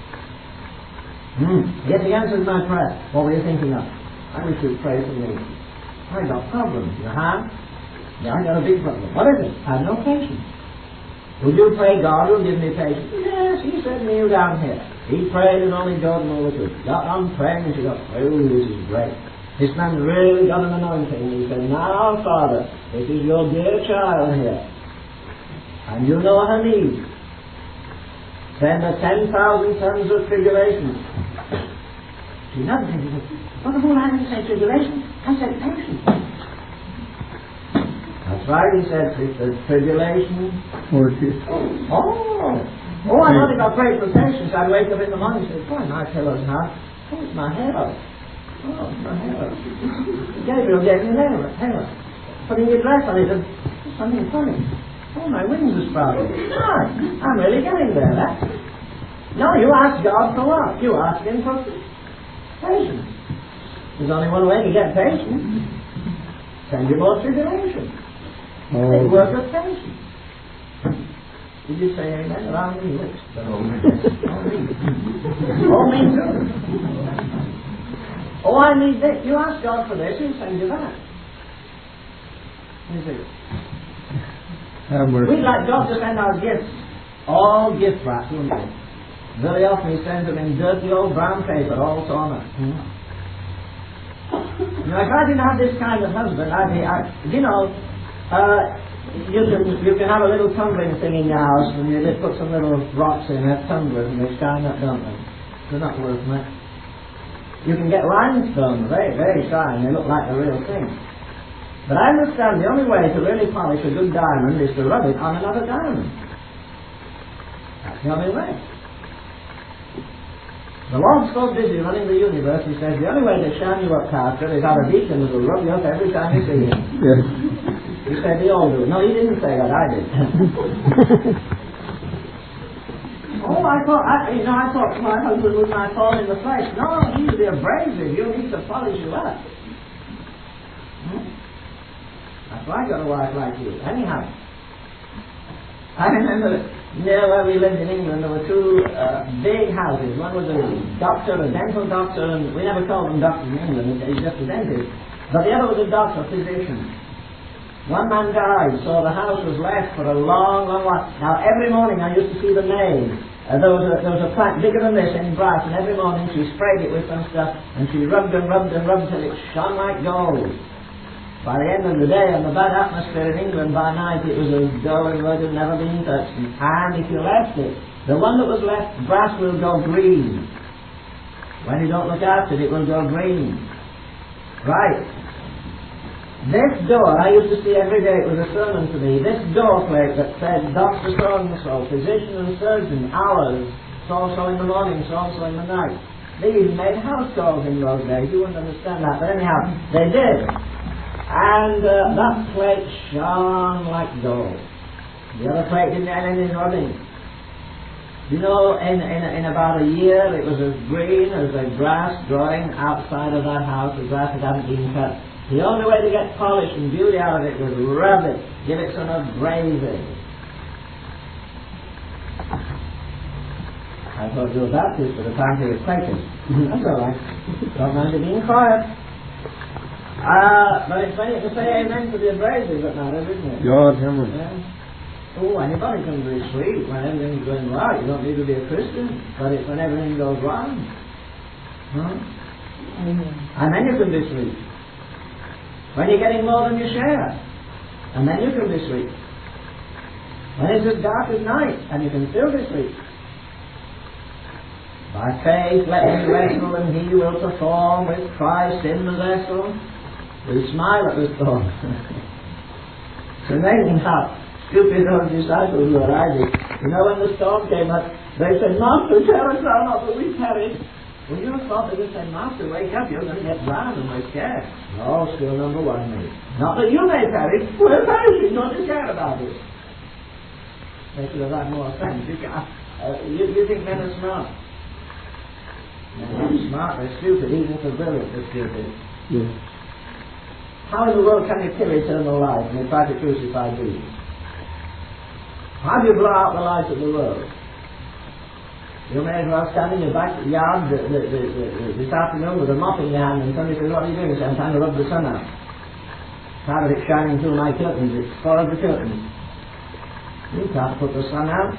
Hmm. Yes, he answered my prayer. What were you thinking of? I wish you'd pray for me. I got problems. You have? Yeah, I got a big problem. What is it? I have no patience. Would you pray God will give me patience? Yes, he said kneel down here. He prayed and only God knew what to do. Got on praying and she got, oh, this is great. This man really got an anointing. He said, now, Father, this is your dear child here. And you know her needs. Send her ten thousand tons of tribulation. She doesn't think, what the whole I didn't say tribulation? I said patience. That's right, he said, it's the tribulation. Forty. Oh, oh, I thought about praying for patience. I'd wake up in the morning and say, boy, my pillow's hot. Oh, it's my hair. Oh, it's my hair. Gabriel gave me an hair. Putting your dress on it, and something funny. Oh, my wings are sprouting. No, I'm really getting there. That's it. No, you ask God for what? You ask Him for patience. There's only one way to get patience. Send you more tribulation. Oh. They work with patience. Did you say amen? Around me, lips. Oh, me. Oh, me too. Oh, I need this. You ask God for this, He'll send you that. You see? We'd like God to send our gifts. All gift wrapped, wouldn't we? Very often He sends them in dirty old brown paper, all torn up. Hmm? You know, if I didn't have this kind of husband, I'd be, I, you know, uh, you can you can have a little tumbling thing in your house, and you just put some little rocks in that tumbler, and they shine up, don't they? They're not worth much. You can get limestone, very, very shiny, they look like the real thing. But I understand the only way to really polish a good diamond is to rub it on another diamond. That's the only way. The Lord's so busy running the universe, He says, the only way to shine you up, Pastor, is have a deacon who will rub you up every time you see him. Yes. He said they all do. No, he didn't say that, I did. Oh, I thought, I, you know, I thought my husband was my thorn in the flesh. No, he's the abrasive. You need to polish you up. Hmm? That's why I got a wife like you. Anyhow, I remember near where we lived in England, there were two uh, big houses. One was a doctor, a dental doctor, and we never called them doctors in England, he's just a dentist. But the other was a doctor, a physician. One man died, so the house was left for a long, long while. Now, every morning I used to see the maid. Uh, there, was a, there was a plant bigger than this in brass, and every morning she sprayed it with some stuff, and she rubbed and rubbed and rubbed till it shone like gold. By the end of the day, and the bad atmosphere in England by night, it was as dull as though it had never been touched. And if you left it, the one that was left, brass will go green. When you don't look after it, it will go green. Right. This door, I used to see every day, it was a sermon to me, this door plate that said Doctor So-and-so, physician and surgeon, hours, so-so in the morning, so-so in the night. They even made house calls in those days. You wouldn't understand that, but anyhow, they did. And uh, that plate shone like gold. The other plate didn't have any running. You know, in, in, in about a year, it was as green as the grass growing outside of that house. The grass that hadn't been cut. The only way to get polish and beauty out of it was rub it, give it some abrasive. I thought you were Baptist, but apparently it's Quakers. That's all right. Don't mind it being quiet. Uh, but it's funny to say amen to the abrasive that matters, isn't it? God, hammer. Yeah. Oh, anybody can be sweet when everything's going right. You don't need to be a Christian, but it's when everything goes wrong. Huh? Amen. And then you can be sweet. When you're getting more than you share, and then you can be sweet. When it's as dark as night, and you can still be sweet. By faith let him wrestle, and he will perform with Christ in the vessel. We smile at the storm. It's amazing how stupid those disciples were, I did. You know, when the storm came up, they said, Master, tell us thou not that we perish. Well, you thought they would say, Master, wake up, you're going to get drowned and we're scared. No, still number one, mate. Not that you may perish, we're perishing, don't you care about it. They should have had more sense. You, uh, you, you think men are smart? Men are smart, they're stupid, even if they're brilliant, they're stupid. Yeah. How in the world can you kill eternal life and you try to crucify Jesus? How do you blow out the light of the world? You may as well stand in your backyard the, the, the, the, this afternoon with a mop in your hand and somebody says, what are you doing? I'm trying to rub the sun out. How is it shining through my curtains? It's followed the curtains. You can't put the sun out.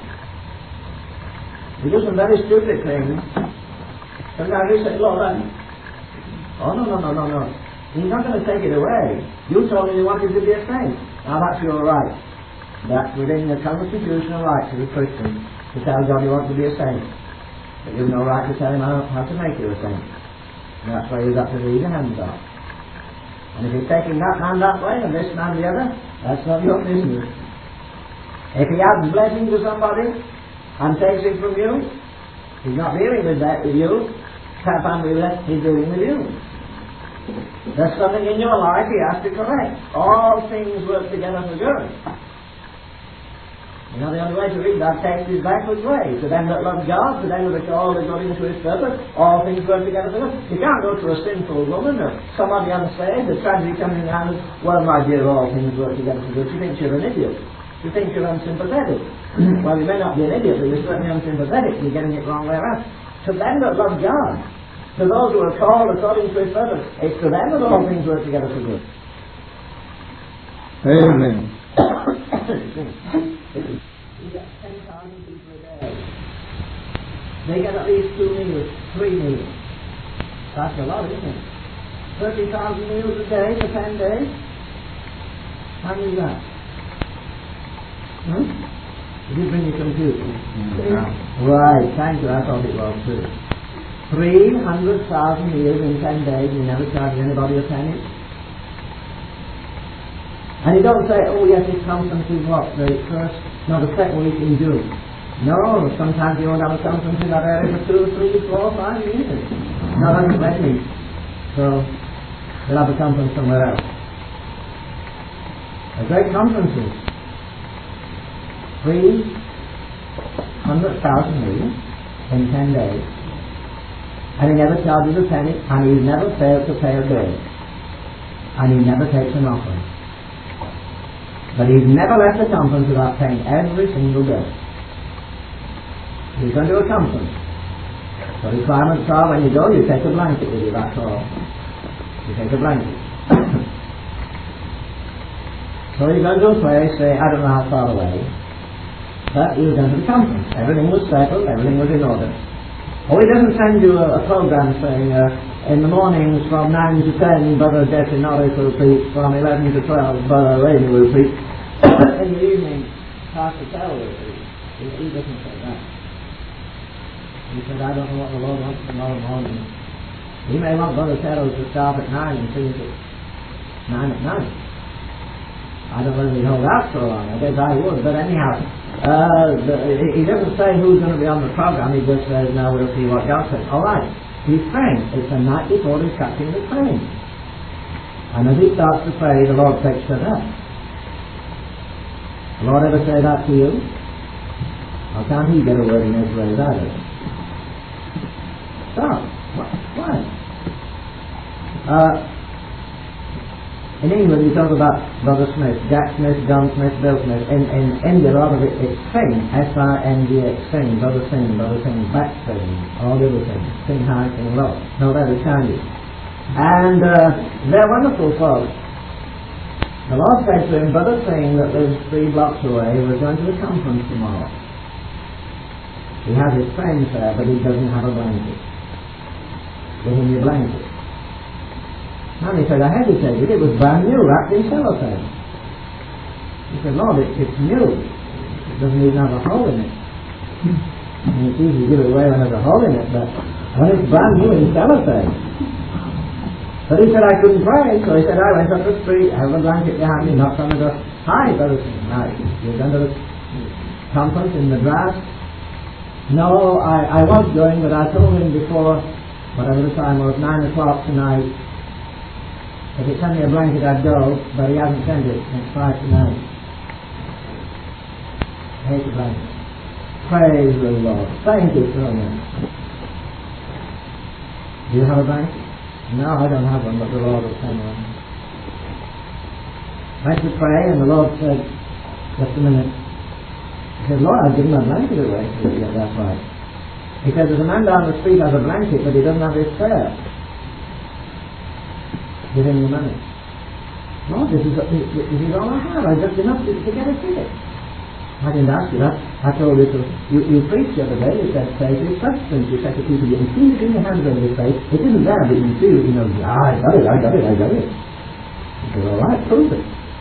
You do some very stupid things. Sometimes you say, Lord, I'm... Oh, no, no, no, no, no. He's not going to take it away. You told me you wanted to be a saint. Now that's your right. That's within the constitutional right to the Christian to tell God you want to be a saint. But you've no right to tell him how, how to make you a saint. And that's why you've got to leave your hands off. And if he's taking that man that way and this man the other, that's not your business. If he adds blessing to somebody and takes it from you, he's not dealing with that with you. That family left, he's dealing with you. There's something in your life he has to correct. All things work together for good. You know, the only way to read that text is backwards way. To them that love God, to them that are called according to his purpose, all things work together for good. You can't go to a sinful woman or somebody unsaved, the tragedy coming in hand, well, my dear, all things work together for good. She thinks you're an idiot. She thinks you're unsympathetic. Well, you may not be an idiot, but you're certainly unsympathetic. You're getting it wrong way around. To them that love God, to those who are called according to his purpose, it's to them that all things work together for good. Amen. You get ten thousand people a day. They get at least two meals, three meals. That's a lot, isn't it? thirty thousand meals a day for ten days? How many is that? Hmm? Did you bring your computer? Mm-hmm. Right, thank you, I thought it was too. three hundred thousand meals in ten days, you never charge anybody a penny. And you don't say, oh yes, it conference is what, the first, no, the second week in June. No, sometimes you won't have a conference in that area for two, three, four, five years. No, that's plenty. So, we'll have a conference somewhere else. A great conferences. Three hundred thousand meals in ten days. And he never charges a penny, and he never fails to pay a bill. And he never takes an offering. But he's never left a conference without paying every single bill. He's going to a conference. The requirements are when you go, you take a blanket with you, that's all. You take a blanket. So you go to a place, say, I don't know how far away, but he was going to the conference. Everything was settled, everything was in order. Oh, he doesn't send you a, a program saying, uh, in the mornings from nine to ten, Brother Jesse Norris will preach, from eleven to twelve, Brother Raven will preach, in the evening, Pastor Carroll will preach. He, he doesn't say that. He said, I don't know what the Lord wants tomorrow morning. He may want Brother Carroll to start at nine and finish at nine at night. I don't know if he'd hold out so long. I guess I would. But anyhow, uh, the, he doesn't say who's going to be on the program. He just says, no, we'll see what God says. All right. He's praying. It's the night before he's catching the train. And as he starts to pray, the Lord takes to that. The Lord ever say that to you? How can't he get a word in his ways either? Stop. Why? Uh, in England, you talk about Brother Smith, Jack Smith, John Smith, Bill Smith. In, in India, a lot of it, it's Singh, S I N G H, Singh, Brother Singh, Brother Singh, back Singh, all the other things. Sing high, sing low. No, that is Chinese. And uh, they're wonderful folks. The Lord said to him, Brother Singh, that lives three blocks away, was going to the conference tomorrow. He has his friends there, but he doesn't have a blanket. Give him your blanket. And he said, I hesitated. It was brand new, wrapped in cellophane. He said, Lord, it, it's new. It doesn't even have a hole in it. And it's easy to give it away when there's a hole in it, but when it's brand new in cellophane. But he said, I couldn't pray, so he said, I went up the street, held a blanket behind me, knocked on the door. Hi, Brother Singh. Hi. You're going to the conference in Madras? No, I, I was going, but I told him before, whatever the time was, nine o'clock tonight, if he sent me a blanket, I'd go, but he hasn't sent it. It's five tonight. I hate the blanket. Praise the Lord. Thank you so much. Do you have a blanket? No, I don't have one, but the Lord will send one. I went to pray, and the Lord said, just a minute. He said, Lord, I've given my blanket away. He said, yeah, that's right. He said, there's a man down the street has a blanket, but he doesn't have his prayer. Give him the money. Lord, this is, this is all I have. I've just enough to, to get a ticket. I didn't ask you that. I told you to, you, you preached the other day, you said, faith is substance. You said to people, you can see it in your hands when you faith. It isn't there, but you can see it, you know, ah, I got it, I got it, I got it. He said, all right, prove it.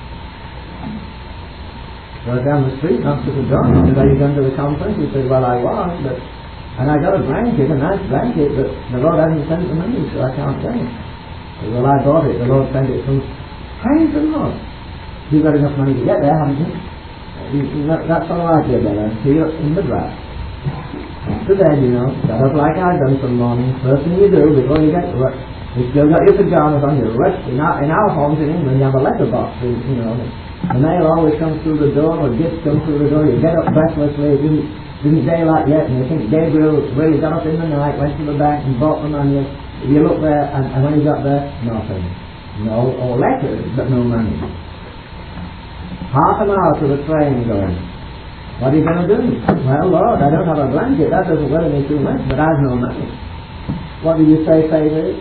So down the street, knocked at the door, and said, are you going to the conference? He said, well, I was, but, and I got a blanket, a nice blanket, but the Lord hasn't sent the money, so I can't go. Well, I bought it. The Lord sent it from. Praise the Lord. You've got enough money to get there, haven't you? you that, that's all right, dear brother. See you in Madras. To bed, you know. Set up like I've done some morning. First thing you do before you get to work, you still got your pajamas on. You're rest. In our, in our homes in England, you have a letterbox. You know, the mail always comes through the door, or gifts come through the door. You get up breathlessly. It didn't, didn't daylight yet, and you think Gabriel really got up in the night, went to the bank and bought them on you. You look there, and, and when you got there, nothing. No, or letters, but no money. Half an hour to the train going. What are you going to do? Well, Lord, I don't have a blanket. That doesn't worry me too much, but I have no money. What did you say faith is?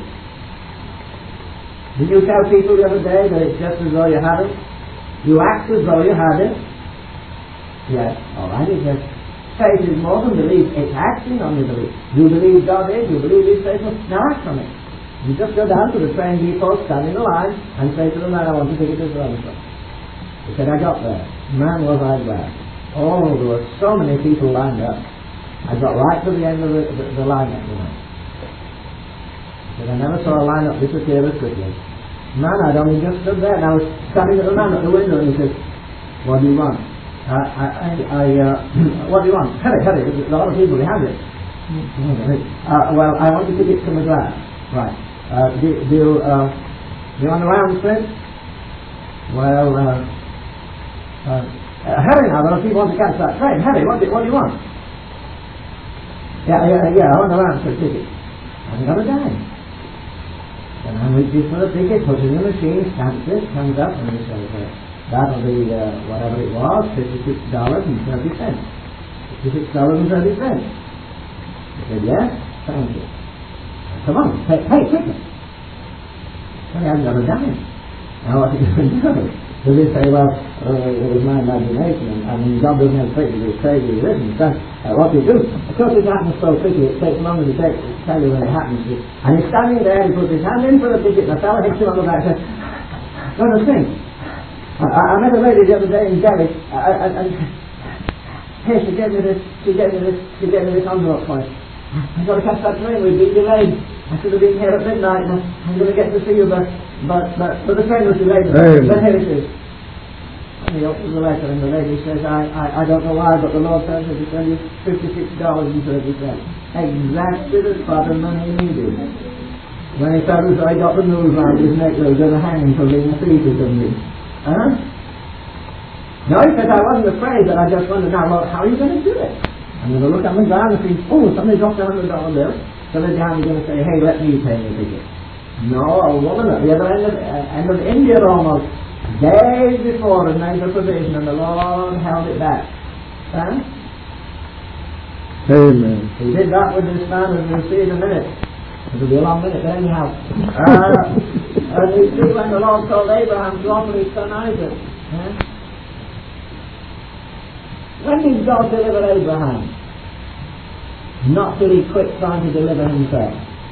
Did you tell people the other day that it's just as though you had it? You act as though you had it? Yes, all right, it says. Faith is more than belief, it's acting on your belief. You believe God is, you believe He's faithful, now act on it. You just go down to the train depot, stand in the line, and say to the man, I want to take it to Toronto. He said, I got there. Man, was I glad. Oh, there were so many people lined up. I got right to the end of the, the, the line you know. He said, I never saw a line up disappear as quickly. Man, I'd only just stood there, and I was standing at the man at the window, and he said, what do you want? Uh, I, I, I uh, what do you want? Hurry, hurry, there's a lot of people behind it. Uh, well, I want to ticket to Madras. Right. Uh, do, do you, uh, do you want a round trip? Well, uh, uh, uh, hurry now, there are people want to catch that train. Hurry, what do, what do you want? Yeah, yeah, yeah, I want a round trip ticket. I'm going to die. And I reaches for the ticket, puts it in the machine, stamps it, comes up, and he says, uh, that'll be, uh, whatever it was, fifty-six dollars and thirty cents. fifty-six dollars and thirty cents. I said, yes, thank you. Come on, pay, pay quickly. Well, I haven't got a dime. Now what are you going to do? Does he say, well, uh, it was my imagination, and I mean, God doesn't have faith, it's crazy, it isn't. So, uh, what do you do? Of course, it happens so quickly, it takes longer to take, tell you when it happens. And he's standing there, he puts his hand in for the ticket, and a fellow hits him on the back and says, go to think. I, I met a lady the other day in Delhi, and, and here she gave me this, she gave me this, she gave me this envelope for it. I've got to catch that train, we've been delayed. I should have been here at midnight, and I'm going to get to see you, but but, but, but the friend was related. Amen. But here it is. And he opens the letter and the lady says, I, I, I don't know why, but the Lord tells me to send you fifty-six dollars and thirty cents. Exactly the spot of money he needed. When he felt as though he got the news around his neck, there was going to hang him for being a thief or something. Huh? No, he said, I wasn't afraid, but I just wondered, now, well, how are you going to do it? I'm going to look on the ground and think, oh, somebody dropped a hundred dollar bill. So then you're going to say, hey, let me pay the ticket. No, a woman at the other end of, uh, end of India almost, days before, had made the provision, and the Lord held it back. Huh? Amen. He did that with this man, as we'll see in a minute. It'll be a long minute, but anyhow. Uh, and we see when the Lord told Abraham to offer his son Isaac. Huh? When did God deliver Abraham? Not till he quit trying to deliver himself.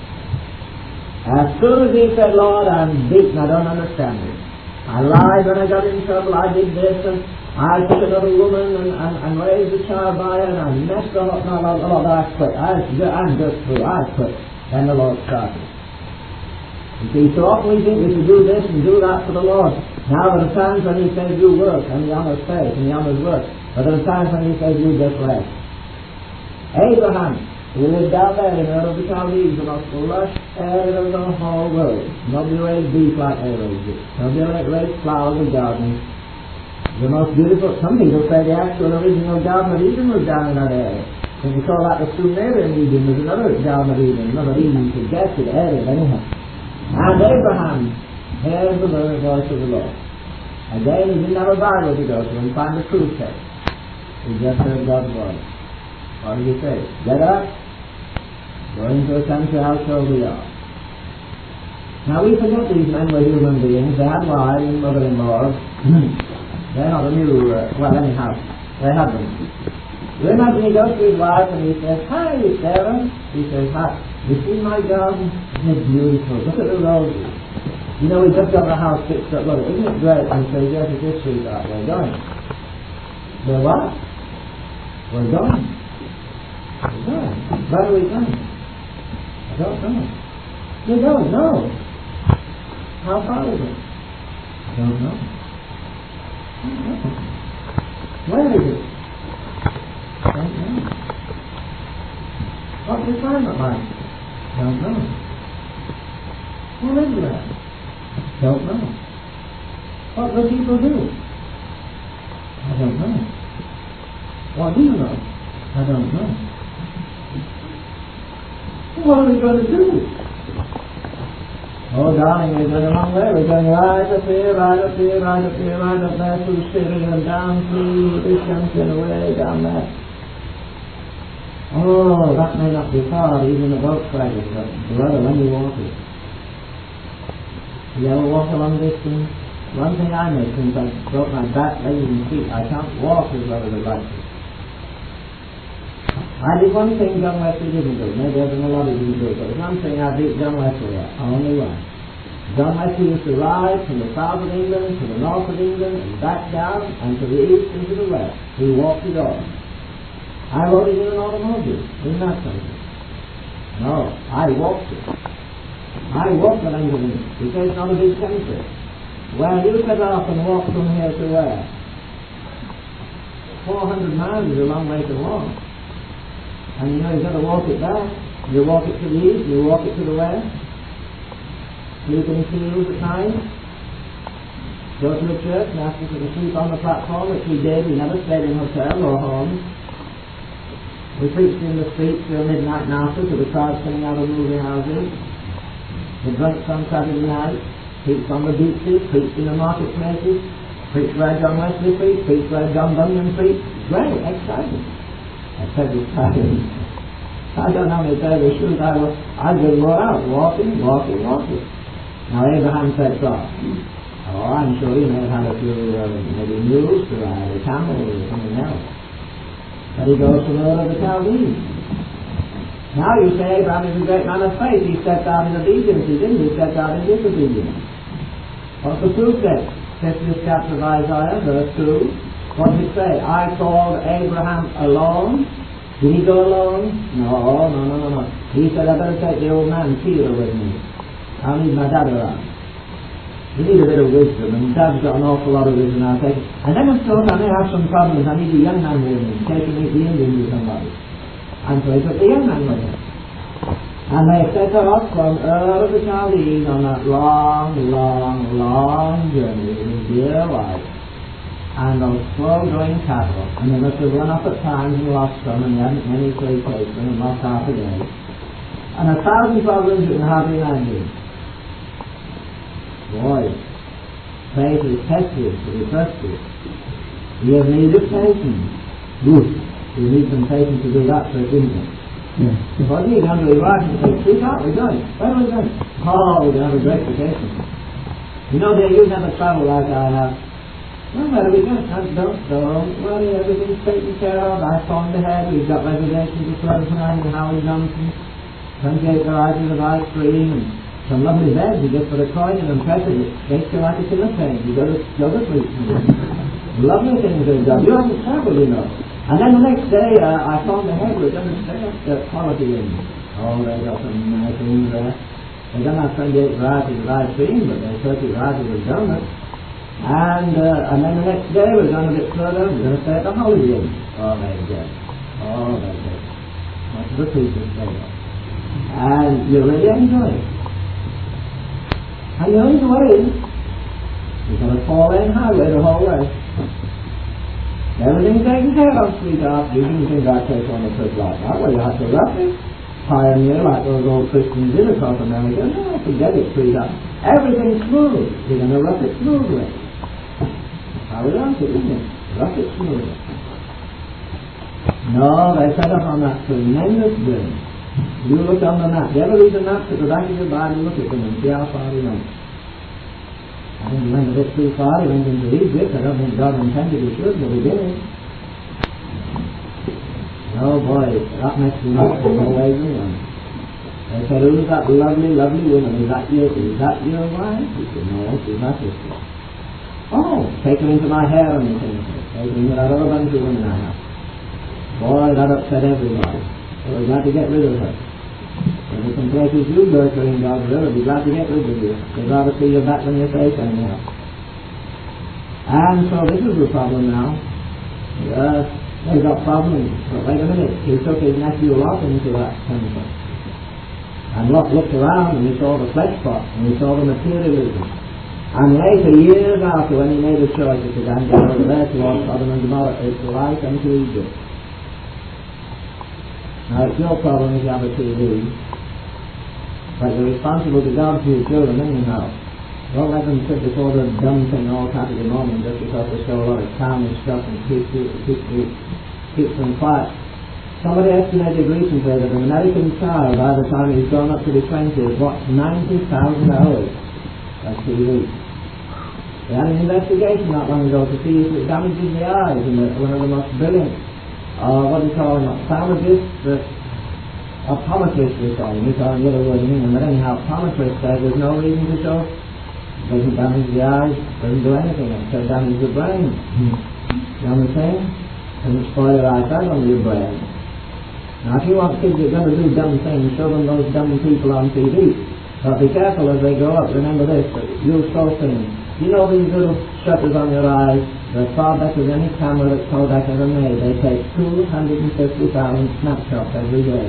As soon as he said, Lord, I'm beaten, I don't understand it. I lied when I got in trouble, I did this, and I took another woman and, and, and raised a child by her, and I messed her up. No, Lord, Lord, I quit. I, I'm just through. I quit. Then the Lord started. You see, so often we think we should do this and do that for the Lord. Now there are times when he says do work, and he honors faith, and he honors work. But there are times when he says do just rest. Abraham, who lived down there in Ur of the Chaldees, the most lush area of the whole world. Nobody raised beef like they raised it. Nobody raised flowers and gardens. The most beautiful, some people say the actual original Garden of Eden was down in that area. When you call that the Sumerian Eden, there's another Garden of Eden, another Eden suggested area, anyhow. And Abraham heard the voice of the Lord. Again, he didn't have a Bible to go to and find the truth text. He just heard God's voice. What did he say? Get up, go into a country house over we are. Now we forget these men were human beings. They had wives and mother-in-laws. They're not a new, uh, well anyhow, they had them. You imagine he goes to his wife and he says, hi Sarah. He says, hi, you see my garden? Isn't it beautiful? Look at the roses. You know, we just got the house fixed up, look, isn't it great? And he says, yes, it is sweetheart, we're going. We're what? We're going. We're going. Where are we going? I don't know. You don't know. How far is it? I don't know. I don't know. Where is it? I don't know. What's the climate like? Don't know. Who lives there? Don't know. What do people do? I don't know. What do you know? I don't know. What are we going to do? Oh, darling, we're going a long way. We're going right up here, right up here, right up here, right up there through Syria and down through this country and away down there. Oh, that may not be far, even a boat fragment, but brother, let me walk it. You ever walk a long distance? One thing I know, since I broke my back, legs and feet, I can't walk as well as I'd like to. I did one thing John Wesley didn't do. Maybe there's a lot of you do, but there's one thing I beat John Wesley at. Only one. John Wesley used to ride from the south of England to the north of England and back down and to the east and to the west. He walked it all. I rode it in an automobile. Isn't that something? No, I walked it. I walked the length of it because it's not a big country. Well, you set off and walk from here to where? four hundred miles is a long way to walk. And you know you've got to walk it back. You walk it to the east, you walk it to the west. You can choose the time. Go to the church and ask us to sleep on the platform, which we did. We never stayed in hotel or homes. We preached in the streets till midnight and after to the crowds coming out of movie houses. We drank on Saturday night, preached on the beaches, preached in the marketplaces, preached where John Wesley preached, preached where John Bunyan preached. Great, exciting. I said this time, I don't know how many pairs of shoes I was, I just go out, walking, walking, walking. Now Abraham said so. Oh, I'm sure he may have had a few, uh, maybe mules, or a camel, or something else. But he goes to the Ur of the Chaldees. Now you say Abraham is a great man of faith. He stepped out in obedience. He didn't. He stepped out in disobedience. What's the proof then? fiftieth chapter of Isaiah, verse two. What did it say? I called Abraham alone. Did he go alone? No, no, no, no, no. He said, I better take the old man Terah with me. I'll need my dad around. You need a bit of wisdom, and Dad's got an awful lot of wisdom now. Take it. And then of course I may have some problems. I need a young man with me, taking me to the Indian with somebody. And so he took the young man with him. And they set her off from Ur of the Chaldees on that long, long, long journey with his dear wife. And those slow-going cattle. And they must have run off at times and lost some, and they hadn't many free takes them and lost half a day. And a thousand problems you can hardly imagine. Boy, faith is tested to be trusted. You have need of patience. Good. You need some patience to do that for a business. Yeah. What are you going to be right and say, sweetheart, we're going. Where are we going? Oh, we're going to have a great vacation. You know, dear, you never travel like I have. Well, where are we going? I don't know. Well, everything's taken care of. I phoned ahead. We've got reservations for Clothesline and Howard Johnson. twenty-eight varieties of ice cream and some lovely beds. You just put a coin in and press it. It makes you like a cellophane. You go to, go to sleep. Lovely things they've done. You haven't travelled, you know. And then the next day, uh, I phoned ahead. We're going to stay up the quality inn. Oh, they got some nice things there. They don't have twenty-eight varieties of ice cream, but there's thirty varieties of donuts. And uh, and then the next day we're going a bit further, we're going to stay at the Holiday Inn. Oh, very good. Oh, very good. Much of a piece of flavor. And you really enjoy it. And the only way is on a four-lane highway the whole way. Everything's taken care of, sweetheart. You didn't think I'd take on a trip like that. Well, you have to rough it. Pioneer like those old Christians did across America. No, forget it, sweetheart. Everything's smooth. You're going to rough it smoothly. How we like it, isn't it? Rough it smoothly. No, they set up on that tremendous bill. You look on the map. You ever read the maps at the back of your Bible? Look at them and see how far you went. I think he went a bit too far. He went into Egypt. I don't think God intended he should, but he did. Oh boy, that makes me up in no way you want. They said, who's that lovely, lovely woman? Is that your, is that your wife? He said, no, she's not your wife. Oh, take her into my harem, you think. Take her into that other bunch of women I have. Boy, that upset everybody. So we're glad to get rid of her. There's some places you go to in God's will, we'll be glad to get rid of you. They'd rather see you back than your face anyhow. And so this is the problem now. Yes, they've got problems. But wait a minute, he took his nephew Lot into that temple. And Lot looked around and he saw the flesh pots and he saw the materialism. And later, years after, when he made a choice, he said, I'm going over there towards Sodom and Gomorrah, it's like unto Egypt. Now, it's your problem if you have a T V. But you're responsible to God for your children anyhow. Don't let them sit before the dumb thing all Saturday morning just because they show a lot of carnage stuff and keep, keep, keep, keep them quiet. Somebody estimated recently that an American child, by the time he's grown up to be twenty, has watched ninety thousand hours of T V. They had an investigation not long ago to see if it damages the eyes, and the, one of the most brilliant, uh, what do you call them, optometrists, that, optometrists we call them, we call them the other word in England, but anyhow, optometrists say there's no reason to show it doesn't damage the eyes, doesn't do anything, it doesn't damage the brain. Mm. You understand? Doesn't spoil your eyesight on your brain. Now if you want kids that are going to do dumb things, show them those dumb people on T V. But be careful as they grow up, remember this, that you'll show things. You know these little shutters on your eyes, they're far better than any camera that Kodak ever made. They take two hundred fifty thousand snapshots every day.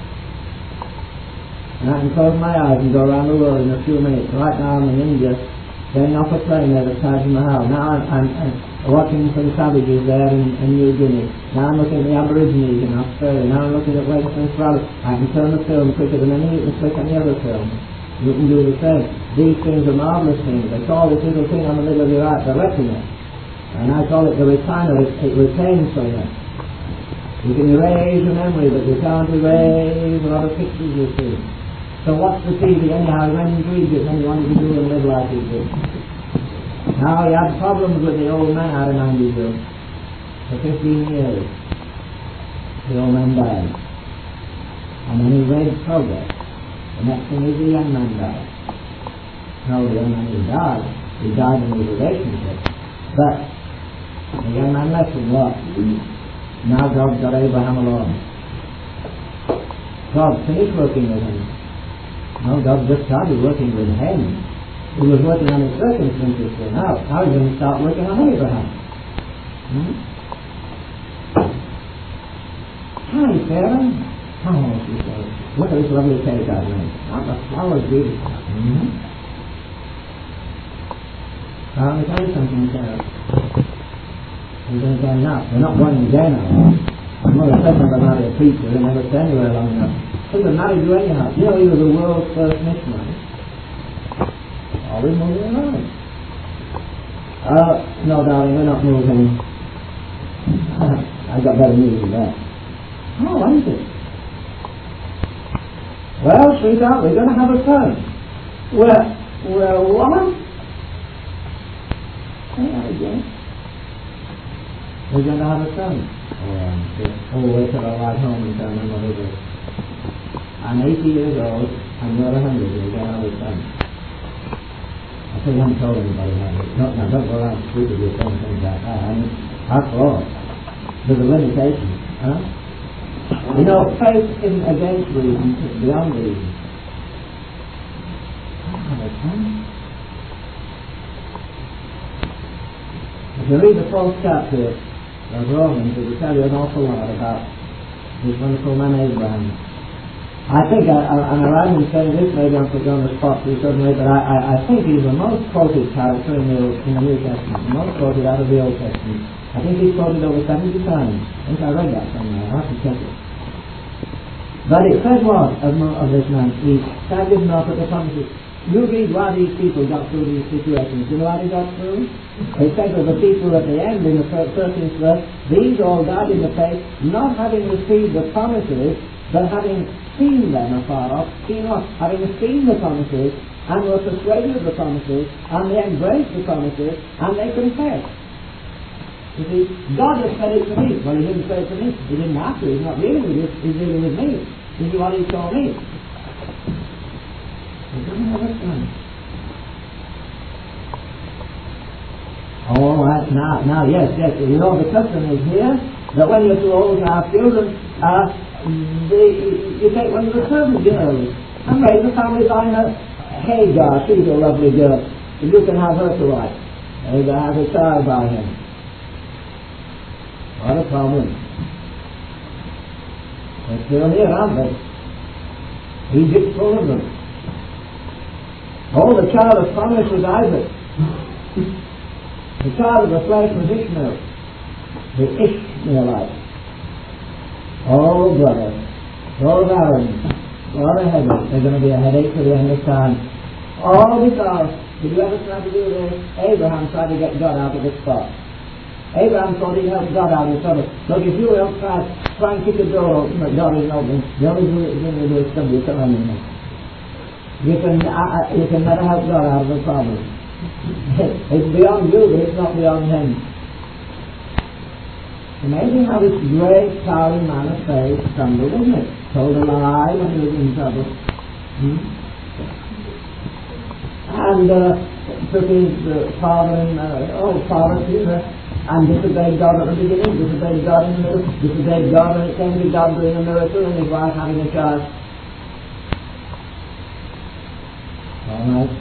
And I can close my eyes and go around the world in a few minutes. Right now I'm in India, getting off a plane there at Taj Mahal. Now I'm, I'm, I'm watching some savages there in, in New Guinea. Now I'm looking at the Aborigines in Australia. Now I'm looking at Western Australia. I can turn the film quicker than any, click any other film. You can do the same. These things are marvelous things. They call this little thing on the middle of your eye the retina. And I call it the retiner. It, it retains so much. You can erase your memory, but you can't erase a lot of pictures you see. So what's the T V anyhow? He went into Egypt and he wanted to do and live like he did. Now he had problems with the old man, I remind you, for fifteen years. The old man died. And then he made progress. The next thing is the young man died. No, the young man didn't die. He died in his relationship. But the young man left him Lot. Now God's got Abraham alone. God finished working with him. No, God just started working with him. He was working on his circumstances then. Now, now he's going to start working on Abraham. Hmm? Hi, Sarah. Oh, she said, look at this lovely cake I've made. Aren't the flowers beautiful? Mm-hmm. Well, let me tell you something, Sarah. You're going to get enough. They're not going to get enough. I'm not a second about a preacher. They never stay anywhere long enough. He was married to anyhow. You know, he was the world's first missionary. Always moving around. Uh, no, darling, we're not moving. I got better news than that. Oh, what is it? Well, sweetheart, we're going to have a son. Well, well, what? Say that again. We're going to have a son. Oh, I'm sure. Oh, wait till I ride home and tell my mother this. I'm eighty years old. I'm not a hundred. We're going to have a son. I said, I haven't told anybody that. No, no, don't go around the street with your saying things like that. I mean, after all, there's a limitation. Huh? You know, faith isn't against reason, it's beyond reason. If you read the fourth chapter of Romans, it will tell you an awful lot about this wonderful man Abraham. I think, I, I, and I in saying this, maybe I'm put on the spot too suddenly, but I, I, I think he's the most quoted character in the, in the New Testament, the most quoted out of the Old Testament. I think he's quoted over seventy times. I think I read that somewhere. I have to check it. But it says what of, of this man? He staggered not at the promises. You read why these people got through these situations. You know why they got through? It says of the people at the end in the thirteenth verse, these all died in the faith, not having received the promises, but having seen them afar off. Seen what? Having seen the promises, and were persuaded of the promises, and they embraced the promises, and they confessed. You see, God has said it to me. Well, he didn't say it to me. He didn't have to. He's not dealing with you. He's dealing with me. This is what he told me. He doesn't have a son. Oh, right. Now, now, yes, yes. You know, the custom is here that when you're too old to have children, uh, the, you take one of the servant girls and raise a family by her. Hagar, she's a lovely girl. You can have her to wife. And you have a child by him. What a problem. They're still here, aren't they? Egypt's full of them. Oh, the child of promise was Isaac. The child of the flesh was Ishmael. The Ishmaelite. Oh, brother. Oh, Aaron. What a headache. They're going to be a headache to the end of time. All because, did you ever try to do this? Abraham tried to get God out of the spot. Abraham thought he'd help God out of trouble. Look, if you help try, try and kick the door open, but God isn't open, the only thing you're going to do is somebody come on you. You can, uh, you can never help God out of a problem. It's beyond you, but it's not beyond him. Amazing how this great, towering man of faith stumbled, isn't it? Told a lie when he was in trouble. Hmm? And uh, took his uh, father and, uh, oh, father, Peter, and disobeyed God at the beginning, disobeyed God in the middle, disobeyed God, and it came to God doing a miracle and his wife having a child. Alright.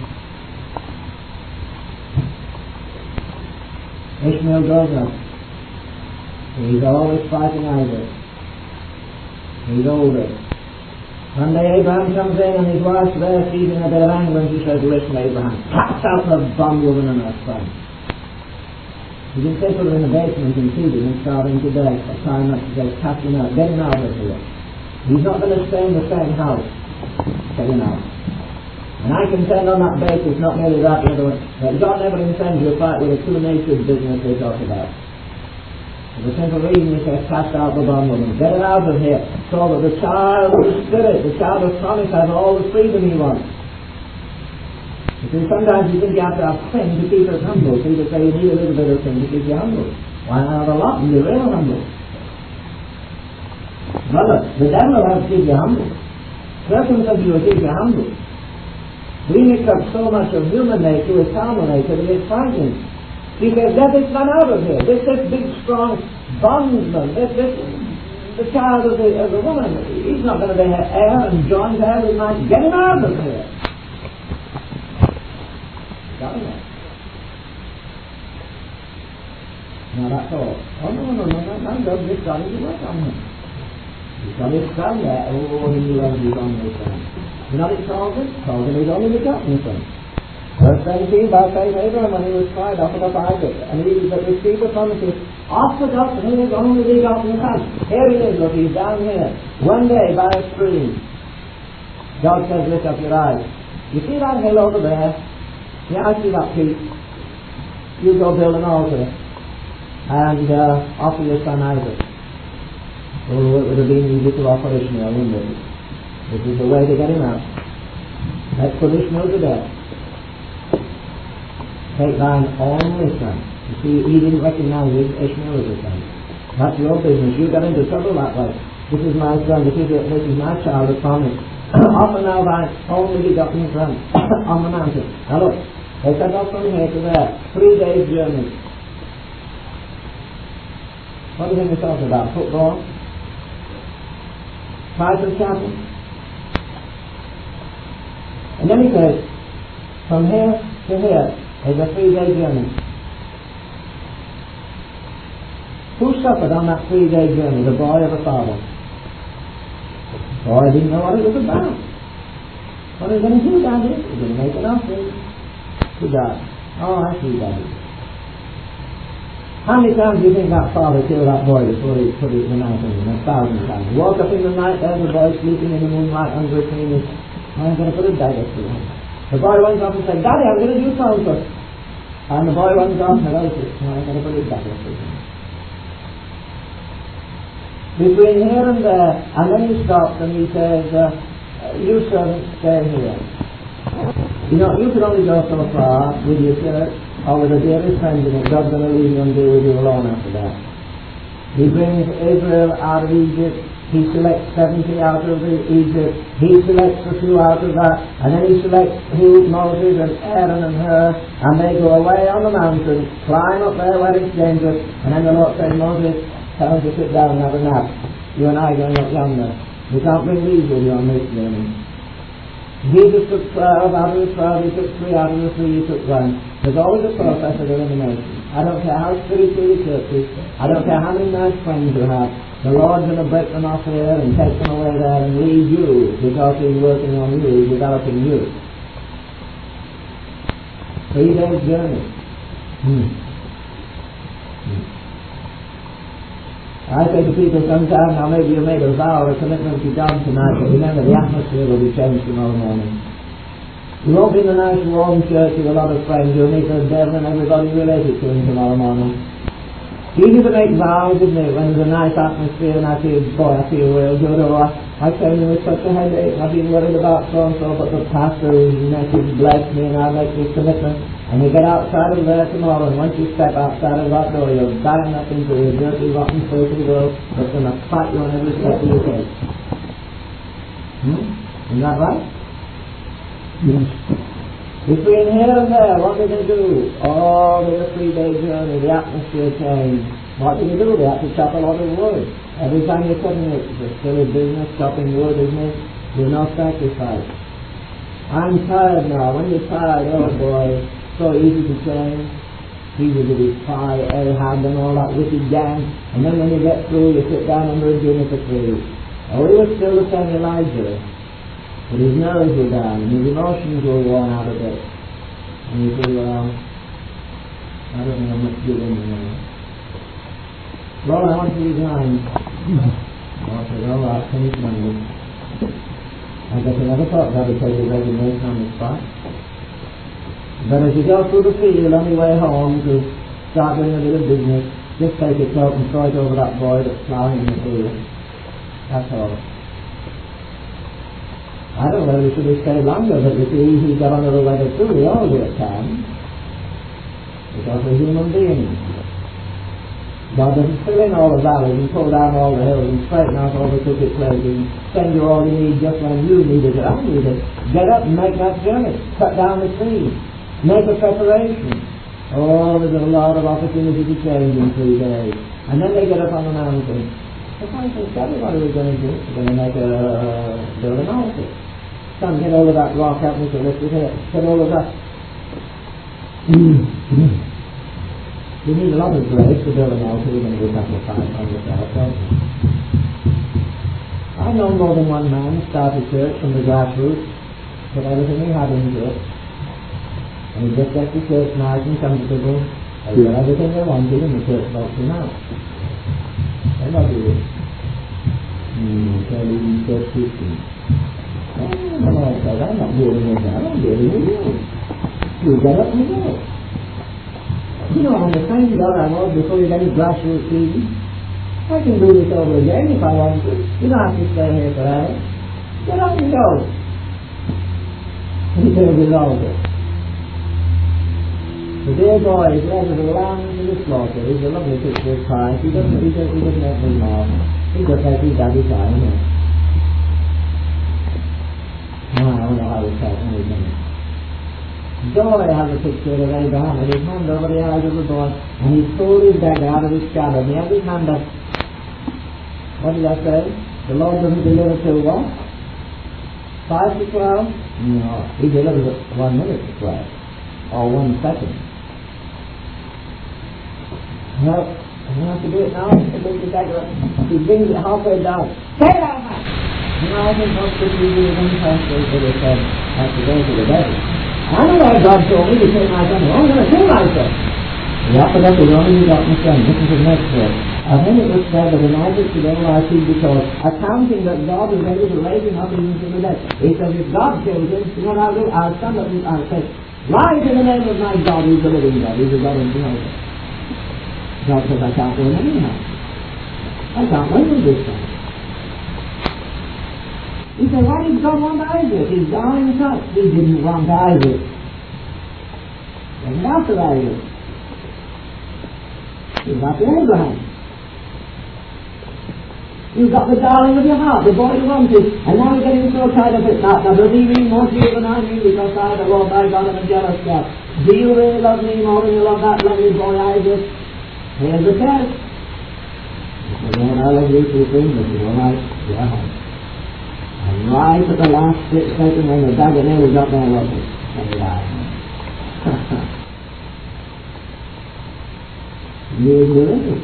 Ishmael goes up. He's always fighting Isaac. He's older. One day Abraham comes in and his wife's there feeding a bit of anger and she says, listen, Abraham, cast out the bondwoman and her son. You can take her in the basement and feed him and starving to death. A time up to say, cast him out, get him out of here. He's not going to stay in the same house. Get him out. And I contend on that basis, not merely that, the other one, that God never intends you to fight with a two-natured business they talk about. For the simple reason he says, cast out the bondwoman, get it out of here, so that the child of the Spirit, the child of promise, has all the freedom he wants. You see, sometimes you think you have to have sin to keep us humble. People say you need a little bit of sin to keep you humble. Why not have a lot and you're real humble? Brother, the devil will have to keep you humble. Circumstances will keep you humble. We mix up so much of human nature with carnal nature that it's frightening. He says, let this man out of here. This, this big, strong bondsman, this, this, the child of the, of the woman, he's not going to be heir and join to her with mine. Get him out of here. Got it? Now that's all. Oh no, no, no, no, no, God just started to work on him. He's got his son there. Oh, he loves his only son. You know what it calls it? It calls him his only begotten son. Verse seventeen, by faith Abraham, when he was tried, offered up Isaac, and he that received the promises, offered up his only begotten son. Here he is, look, he's down here. One day, by a stream, God says, lift up your eyes. You see that hill over there? Yeah, I see that peak. You go build an altar and uh, offer your son Isaac. Oh, it would have been easy to offer Ishmael, wouldn't it? This is the way to get him out. Let's put Ishmael to death. Take thine only son. You see, he didn't recognize Ishmael as a son. That's your business. You got into trouble that way. This is my son. This is, this is my child of promise. Offer now thine only begotten son on the mountain. Now look, they set off from here to there. Three days' journey. What do you think we're talking about? Football? Five of chapel? And then he says, from here to here is a three-day journey. Who suffered on that three-day journey? The boy or the father? The boy didn't know what it was about. What are you going to do, Daddy? You're going to make an offering to God. Oh, I see, Daddy. How many times do you think that father killed that boy before he put it in the mountain? A thousand times. Woke up in the night, there's the boy sleeping in the moonlight under a tree. I'm going to put a dagger through him. The boy runs off and says, Daddy, I'm going to do so-and-so. And the boy runs off and says, I'm going to put a dagger through him. Between here and there, and then he stops and he says, uh, you servants, stay here. You know, you can only go so far with your church or with the dearest friend in it. God's going to leave you and deal with you alone after that. He brings Israel out of Egypt. He selects seventy out of Egypt. He selects a few out of that. And then he selects who? Moses and Aaron and her. And they go away on the mountain, climb up there where it's dangerous. And then the Lord says, Moses, tell them to sit down and have a nap. You and I going up yonder. You can't bring these with you on this journey. Jesus took twelve out of the twelve, he took three out of the three, he took one. There's always a process of elimination. I don't care how spiritual the church is, I don't care how many nice friends you have, the Lord's going to break them off here and take them away there and leave you because He's working on you, He's developing you. Three days journey. Hmm. Hmm. I say to people sometimes, now maybe you made a vow or a commitment to God tonight, but remember the atmosphere will be changed tomorrow morning. You won't be in a nice warm church with a lot of friends. You'll meet the devil and everybody related to him tomorrow morning. It's easy to make vows, isn't it, when there's a nice atmosphere and I feel, boy, I feel real good, or I, I came in with such a headache, I've been worried about so-and-so, but the pastor's message blessed me and I make this commitment. And you get outside of there tomorrow, and once you step outside of that door, you're banging up into a dirty, rotten, filthy world that's going to fight you on every step you take. Hmm? Isn't that right? Yes. Between here and there, what did they do? Oh, they were a three-day journey, the atmosphere changed. What did they do? They had to chop a lot of wood. Every time you're cutting it, it's still a business, chopping wood, isn't it? There's no sacrifice. I'm tired now. When you're tired, oh boy, so easy to change. Jesus with his pie, Ahab and all that wicked gang. And then when you get through, you sit down under a juniper tree. Oh, he was still the same Elijah. But his nerves were down, and his emotions were worn out a bit. And you say, well, I don't think I'm much good anymore. Lord, I want to resign. I said, all right, finish Monday. I guess I never thought God would take his resignation on the spot. But as you go through the field on your way home to start doing a bit of business, just take it out and throw it over that boy that's plowing in the field. That's all. I don't know whether we should have stayed longer, but you see, he got under the weather too. We all do at times. Because we're human beings. God doesn't fill in all the valleys and pull down all the hills and straighten out all the crooked places and send you all you need just when you need it and I need it. Get up and make that journey. Cut down the trees. Make a preparation. Oh, there's a lot of opportunity to change in three days. And then they get up on the mountain. The point is, what are we going to do? We're going to make a, uh, build an altar. Son, get all of that rock, help me to lift it here. Get all of that. You need a lot of grace to build an altar even with a couple of five hundred dollars. I know more than one man started church from the grassroots, put everything he had into it, and he just left the church nice and comfortable, and he got everything they wanted, and the church locked him out. And what do you do? Hmm, can't even church teaching. Oh, the Lord said, I'm not dealing with that, I'm dealing with you. You get up and go. You know, I'm the same God I was before you got any grassroots teaching. I can do this over again if I want to. You don't have to stay here forever. Get up and go. And he could have resolved it. The dear boy is led as a lamb to the slaughter. He's a lovely picture of Christ. He doesn't, he doesn't, he doesn't make me long. He just has his daddy time, you know. Now, I don't know how to tell any minute. Joy has a picture of Abraham with his hand over the eyes of the boy, and he pulled his dagger out of his scabbard, and he had his hand up. What did I say? The Lord doesn't deliver till what? Five to twelve? No, he delivers at one minute to twelve, or one second. Well, you have to do it now. He brings the dagger up. He brings it halfway down. Take it out, man! You know, I think most people do it one time, they said, have to go to the devil. I know why God told me to take my son. I'm going to kill myself. Yeah, but that's the only begotten Son. This is the next verse. And then it was said that an Isaac should only see because accounting that God is able to raise him up even from the dead. He says, if God kills him, you know what I'll do? I'll stand up and I'll say, rise in the name of my God, who's the living God. He's the God of Jehovah. God says, I can't win anyhow. I can't win with this time. He said, why did God want Isaac? His darling son. He didn't want Isaac. And after Isaac. He was after Abraham. You've got the darling of your heart, the boy you wanted, and now you're getting so tired of it. Now, now does he mean more to you than I mean? Because I, the Lord thy God, am a jealous God. Do you really love me more than you love that lovely boy Isaac? Here's the test. If you don't, I love you two things, if you don't like, yeah. And right at the last split second when the dagger nail was up there, look, and he died. You wouldn't believe it.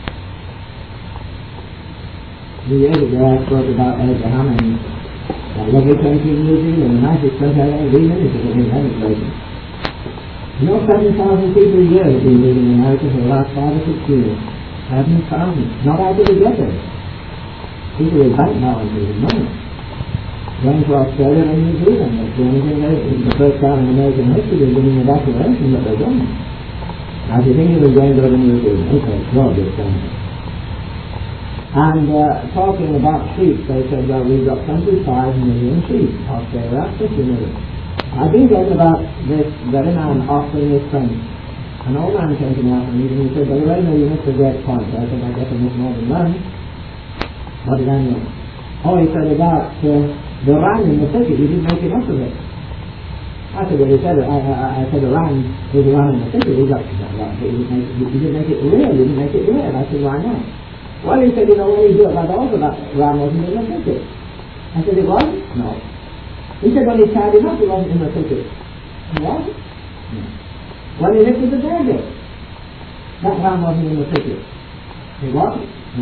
Three years ago I spoke about Abraham and a lovely country in New Zealand, the nicest country I've ever been in, because it didn't have a place. You know, seven thousand people a year have been living in America for the last five or six years. Seven thousand. Not out of the ghetto. People with bank balances and money. Going to Australia and New Zealand. That's the only thing they, it's the first time in American history they're doing evacuation that they're doing. Now, if you think it was going to go to New Zealand, okay, God is going. And uh, talking about sheep, they said, well, we've got twenty-five million sheep. Australia, fifty million. I've been talking about this very man offering his friend. An old man came to me after the meeting and he said, well, Rainer, you missed a great point. I said, I guess I missed more than one. What did I know? Oh, he said about uh, the ram in the thicket, you didn't make enough of it. I said, well, he said, I, I, I said a ram was a ram in the thicket. He got that. He didn't make, you didn't make it real, you didn't make it real. I said, why not? Well, he said, you know, when you do it like also that ram wasn't in the thicket. I said, it wasn't? No. He said, when he tied him up, it wasn't in the thicket. It wasn't? No. When he lifted the dagger, that ram wasn't in the thicket. It wasn't? No.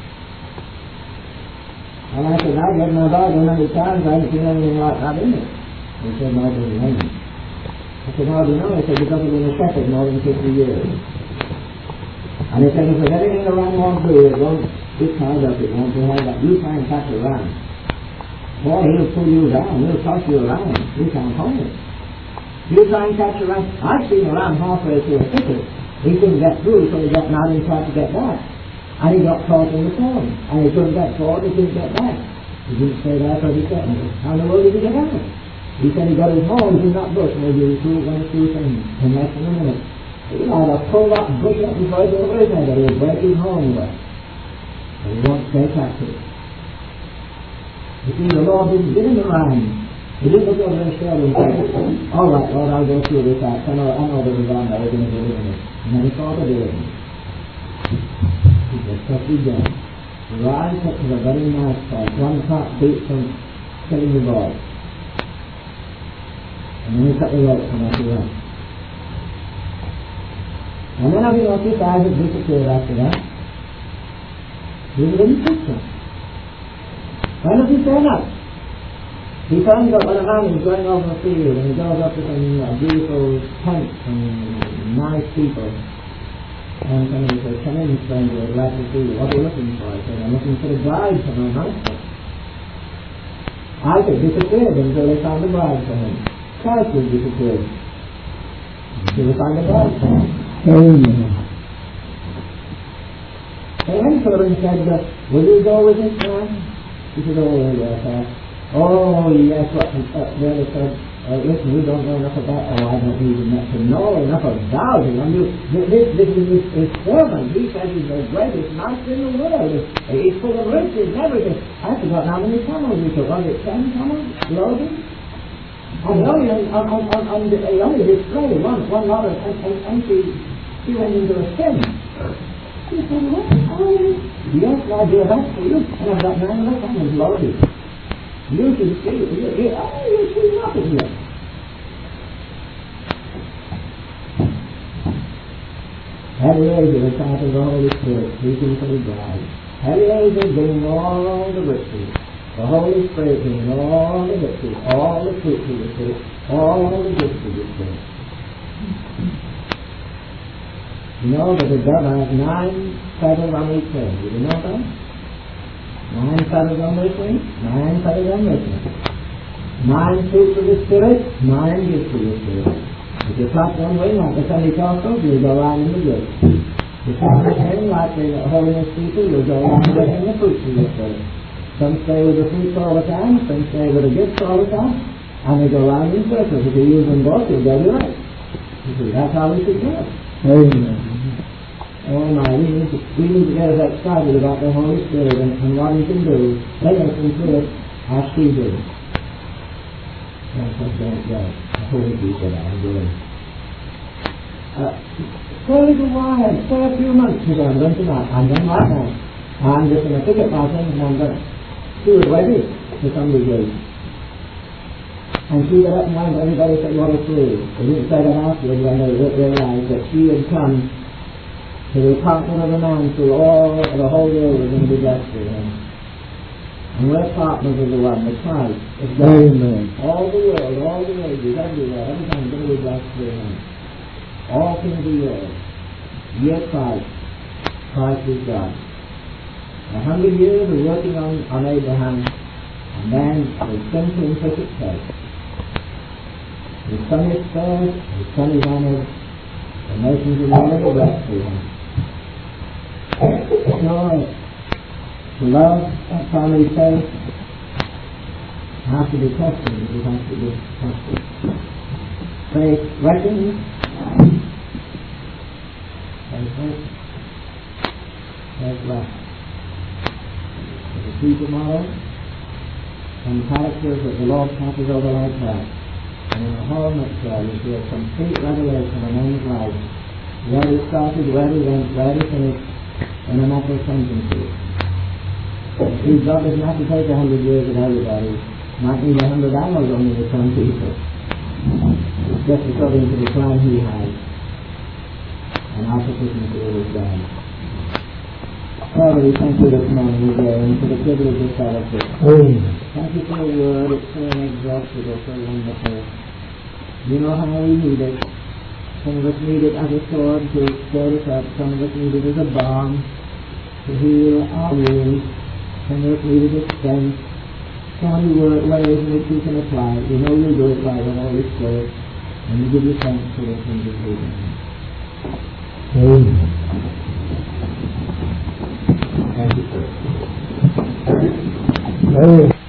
And I said, I've read my Bible many times, I haven't seen anything like that in it. He said, no, I didn't know. I said, how do you know? He said, because I've been a shepherd more than fifty years. And he said, if there's anything the ram won't do, it won't get tied up, it won't do all that. You try and catch a ram. Boy, he'll pull you down, he'll toss you around. You can't hold it. You try and catch a ram. I've seen a ram halfway through a thicket. He couldn't get through, so he got mad and tried to get back. And he got caught in the thorn. And he couldn't get forward, he couldn't get back. He didn't stay there for his second. How in the world did he get out? He said he got his horns in that bush, maybe he threw one or two things in less than a minute. He had to pull that bush up before he got over his head, or he'd break his horn away. And he won't stay captive. You see, the Lord didn't give him a ram. He didn't look over his shoulder and say, all right, Lord, I'll go through this act. I know, I know there was one that was going to deliver me. And then he saw the deliverance. He just took it down. Right up to the very nice point. One part beat from killing the boy. And then he cut the rope from off the run. And then every of his eyes had disappeared after that. He didn't fix them. When does he turn up? He turns up when a man is going over the field and he goes up to some uh, beautiful tents and nice people. And somebody says, come in, stranger, I'd like to see you. What are you looking for? I said, I'm looking for a bride for my master. Isaac disappeared until they found a bride for him. Christ was disappeared until they found a bride for him. Amen. And then Solomon said, will you go with this man? He said, oh yes, uh, oh yes, what, uh, the other said, uh, listen, we don't know enough about, oh I don't even to know enough about him. I mean, this, this is his, his servant. He says he's the greatest master in the world. He's full of riches and everything. I forgot how many camels we took. Was it ten camels? Loaded? And he only, on, on, on, on the, he only displayed one, one lot of, and, and, and she, she went into a sin. She said, what? Oh, yes, I do that for you. And I've got nine of camels loaded. You should see, you, you, oh, you see nothing here. Eliezer, the type of the Holy Spirit, speaking for the bride. Eliezer bringing all the riches. The Holy Spirit bringing all the riches, all the fruit of the Spirit, all the gifts of the Spirit. You know that the dove has nine feathers on each wing. Did you know that? Nine feathers on this wing, nine feathers on this wing. Nine fruits of the Spirit, nine gifts of the Spirit. If you flap one wing like the Pentecostals, you'll go around in the gifts. If you flap this wing like the holiness people, you'll go around in the fruits of the Spirit. Some stay with the fruits all the time, some stay with the gifts all the time, and they go around in circles. If you use them both, you'll get it right. You see, that's how we should go. Amen. Oh my, we need to, we need to get us excited about the Holy Spirit and, and what He can do. Let us into it as He did. That's what don't go. The Holy people that I'm doing. Uh, for a little while, for a few months ago, I'm going to that. I'm going right now. I'm just going to pick up my things and I'm going to do it ready to some degree. And she got up and went, everybody said, what a fool. They didn't say that afterwards when they realized that she had come to the apartment of a man through all the whole world was going to be blessed through him. And we're partners of the one, the Christ. It's God. Amen. All the world, all the ages, everywhere, everything's going to be blessed through him. All things are yours. You're Christ. Christ is God. A hundred years of working on, on Abraham, and then the simple and perfect faith. The Son is spared, the Son is honored, the nations are never blessed through him. Joy, love, and family faith have to be tested, it has to be tested. Faith reckons, faith hopes, faith loves. See tomorrow some characters that the Lord passes over like that. And in the whole nutshell you see a complete revelation of man's life. Where he started, where he went, where he finished, in a matter of sentences. His job doesn't have to take a hundred years with everybody. It might need a hundred hours only with some people. It's just according to the plan he has. And our sufficiency is God. Father, we thank you this morning again for the privilege of fellowship. Amen. Thank you for your word. It's so inexhaustible, so wonderful. You know how we need it. Some of us need it as a sword to stir us up. Some of us need it as a balm to heal our wounds. Some of us need it as strength. So many ways in which we can apply it. We know you do it by the Holy Spirit. And we give you thanks for this in Jesus' name. Amen. Thank you, sir. Amen.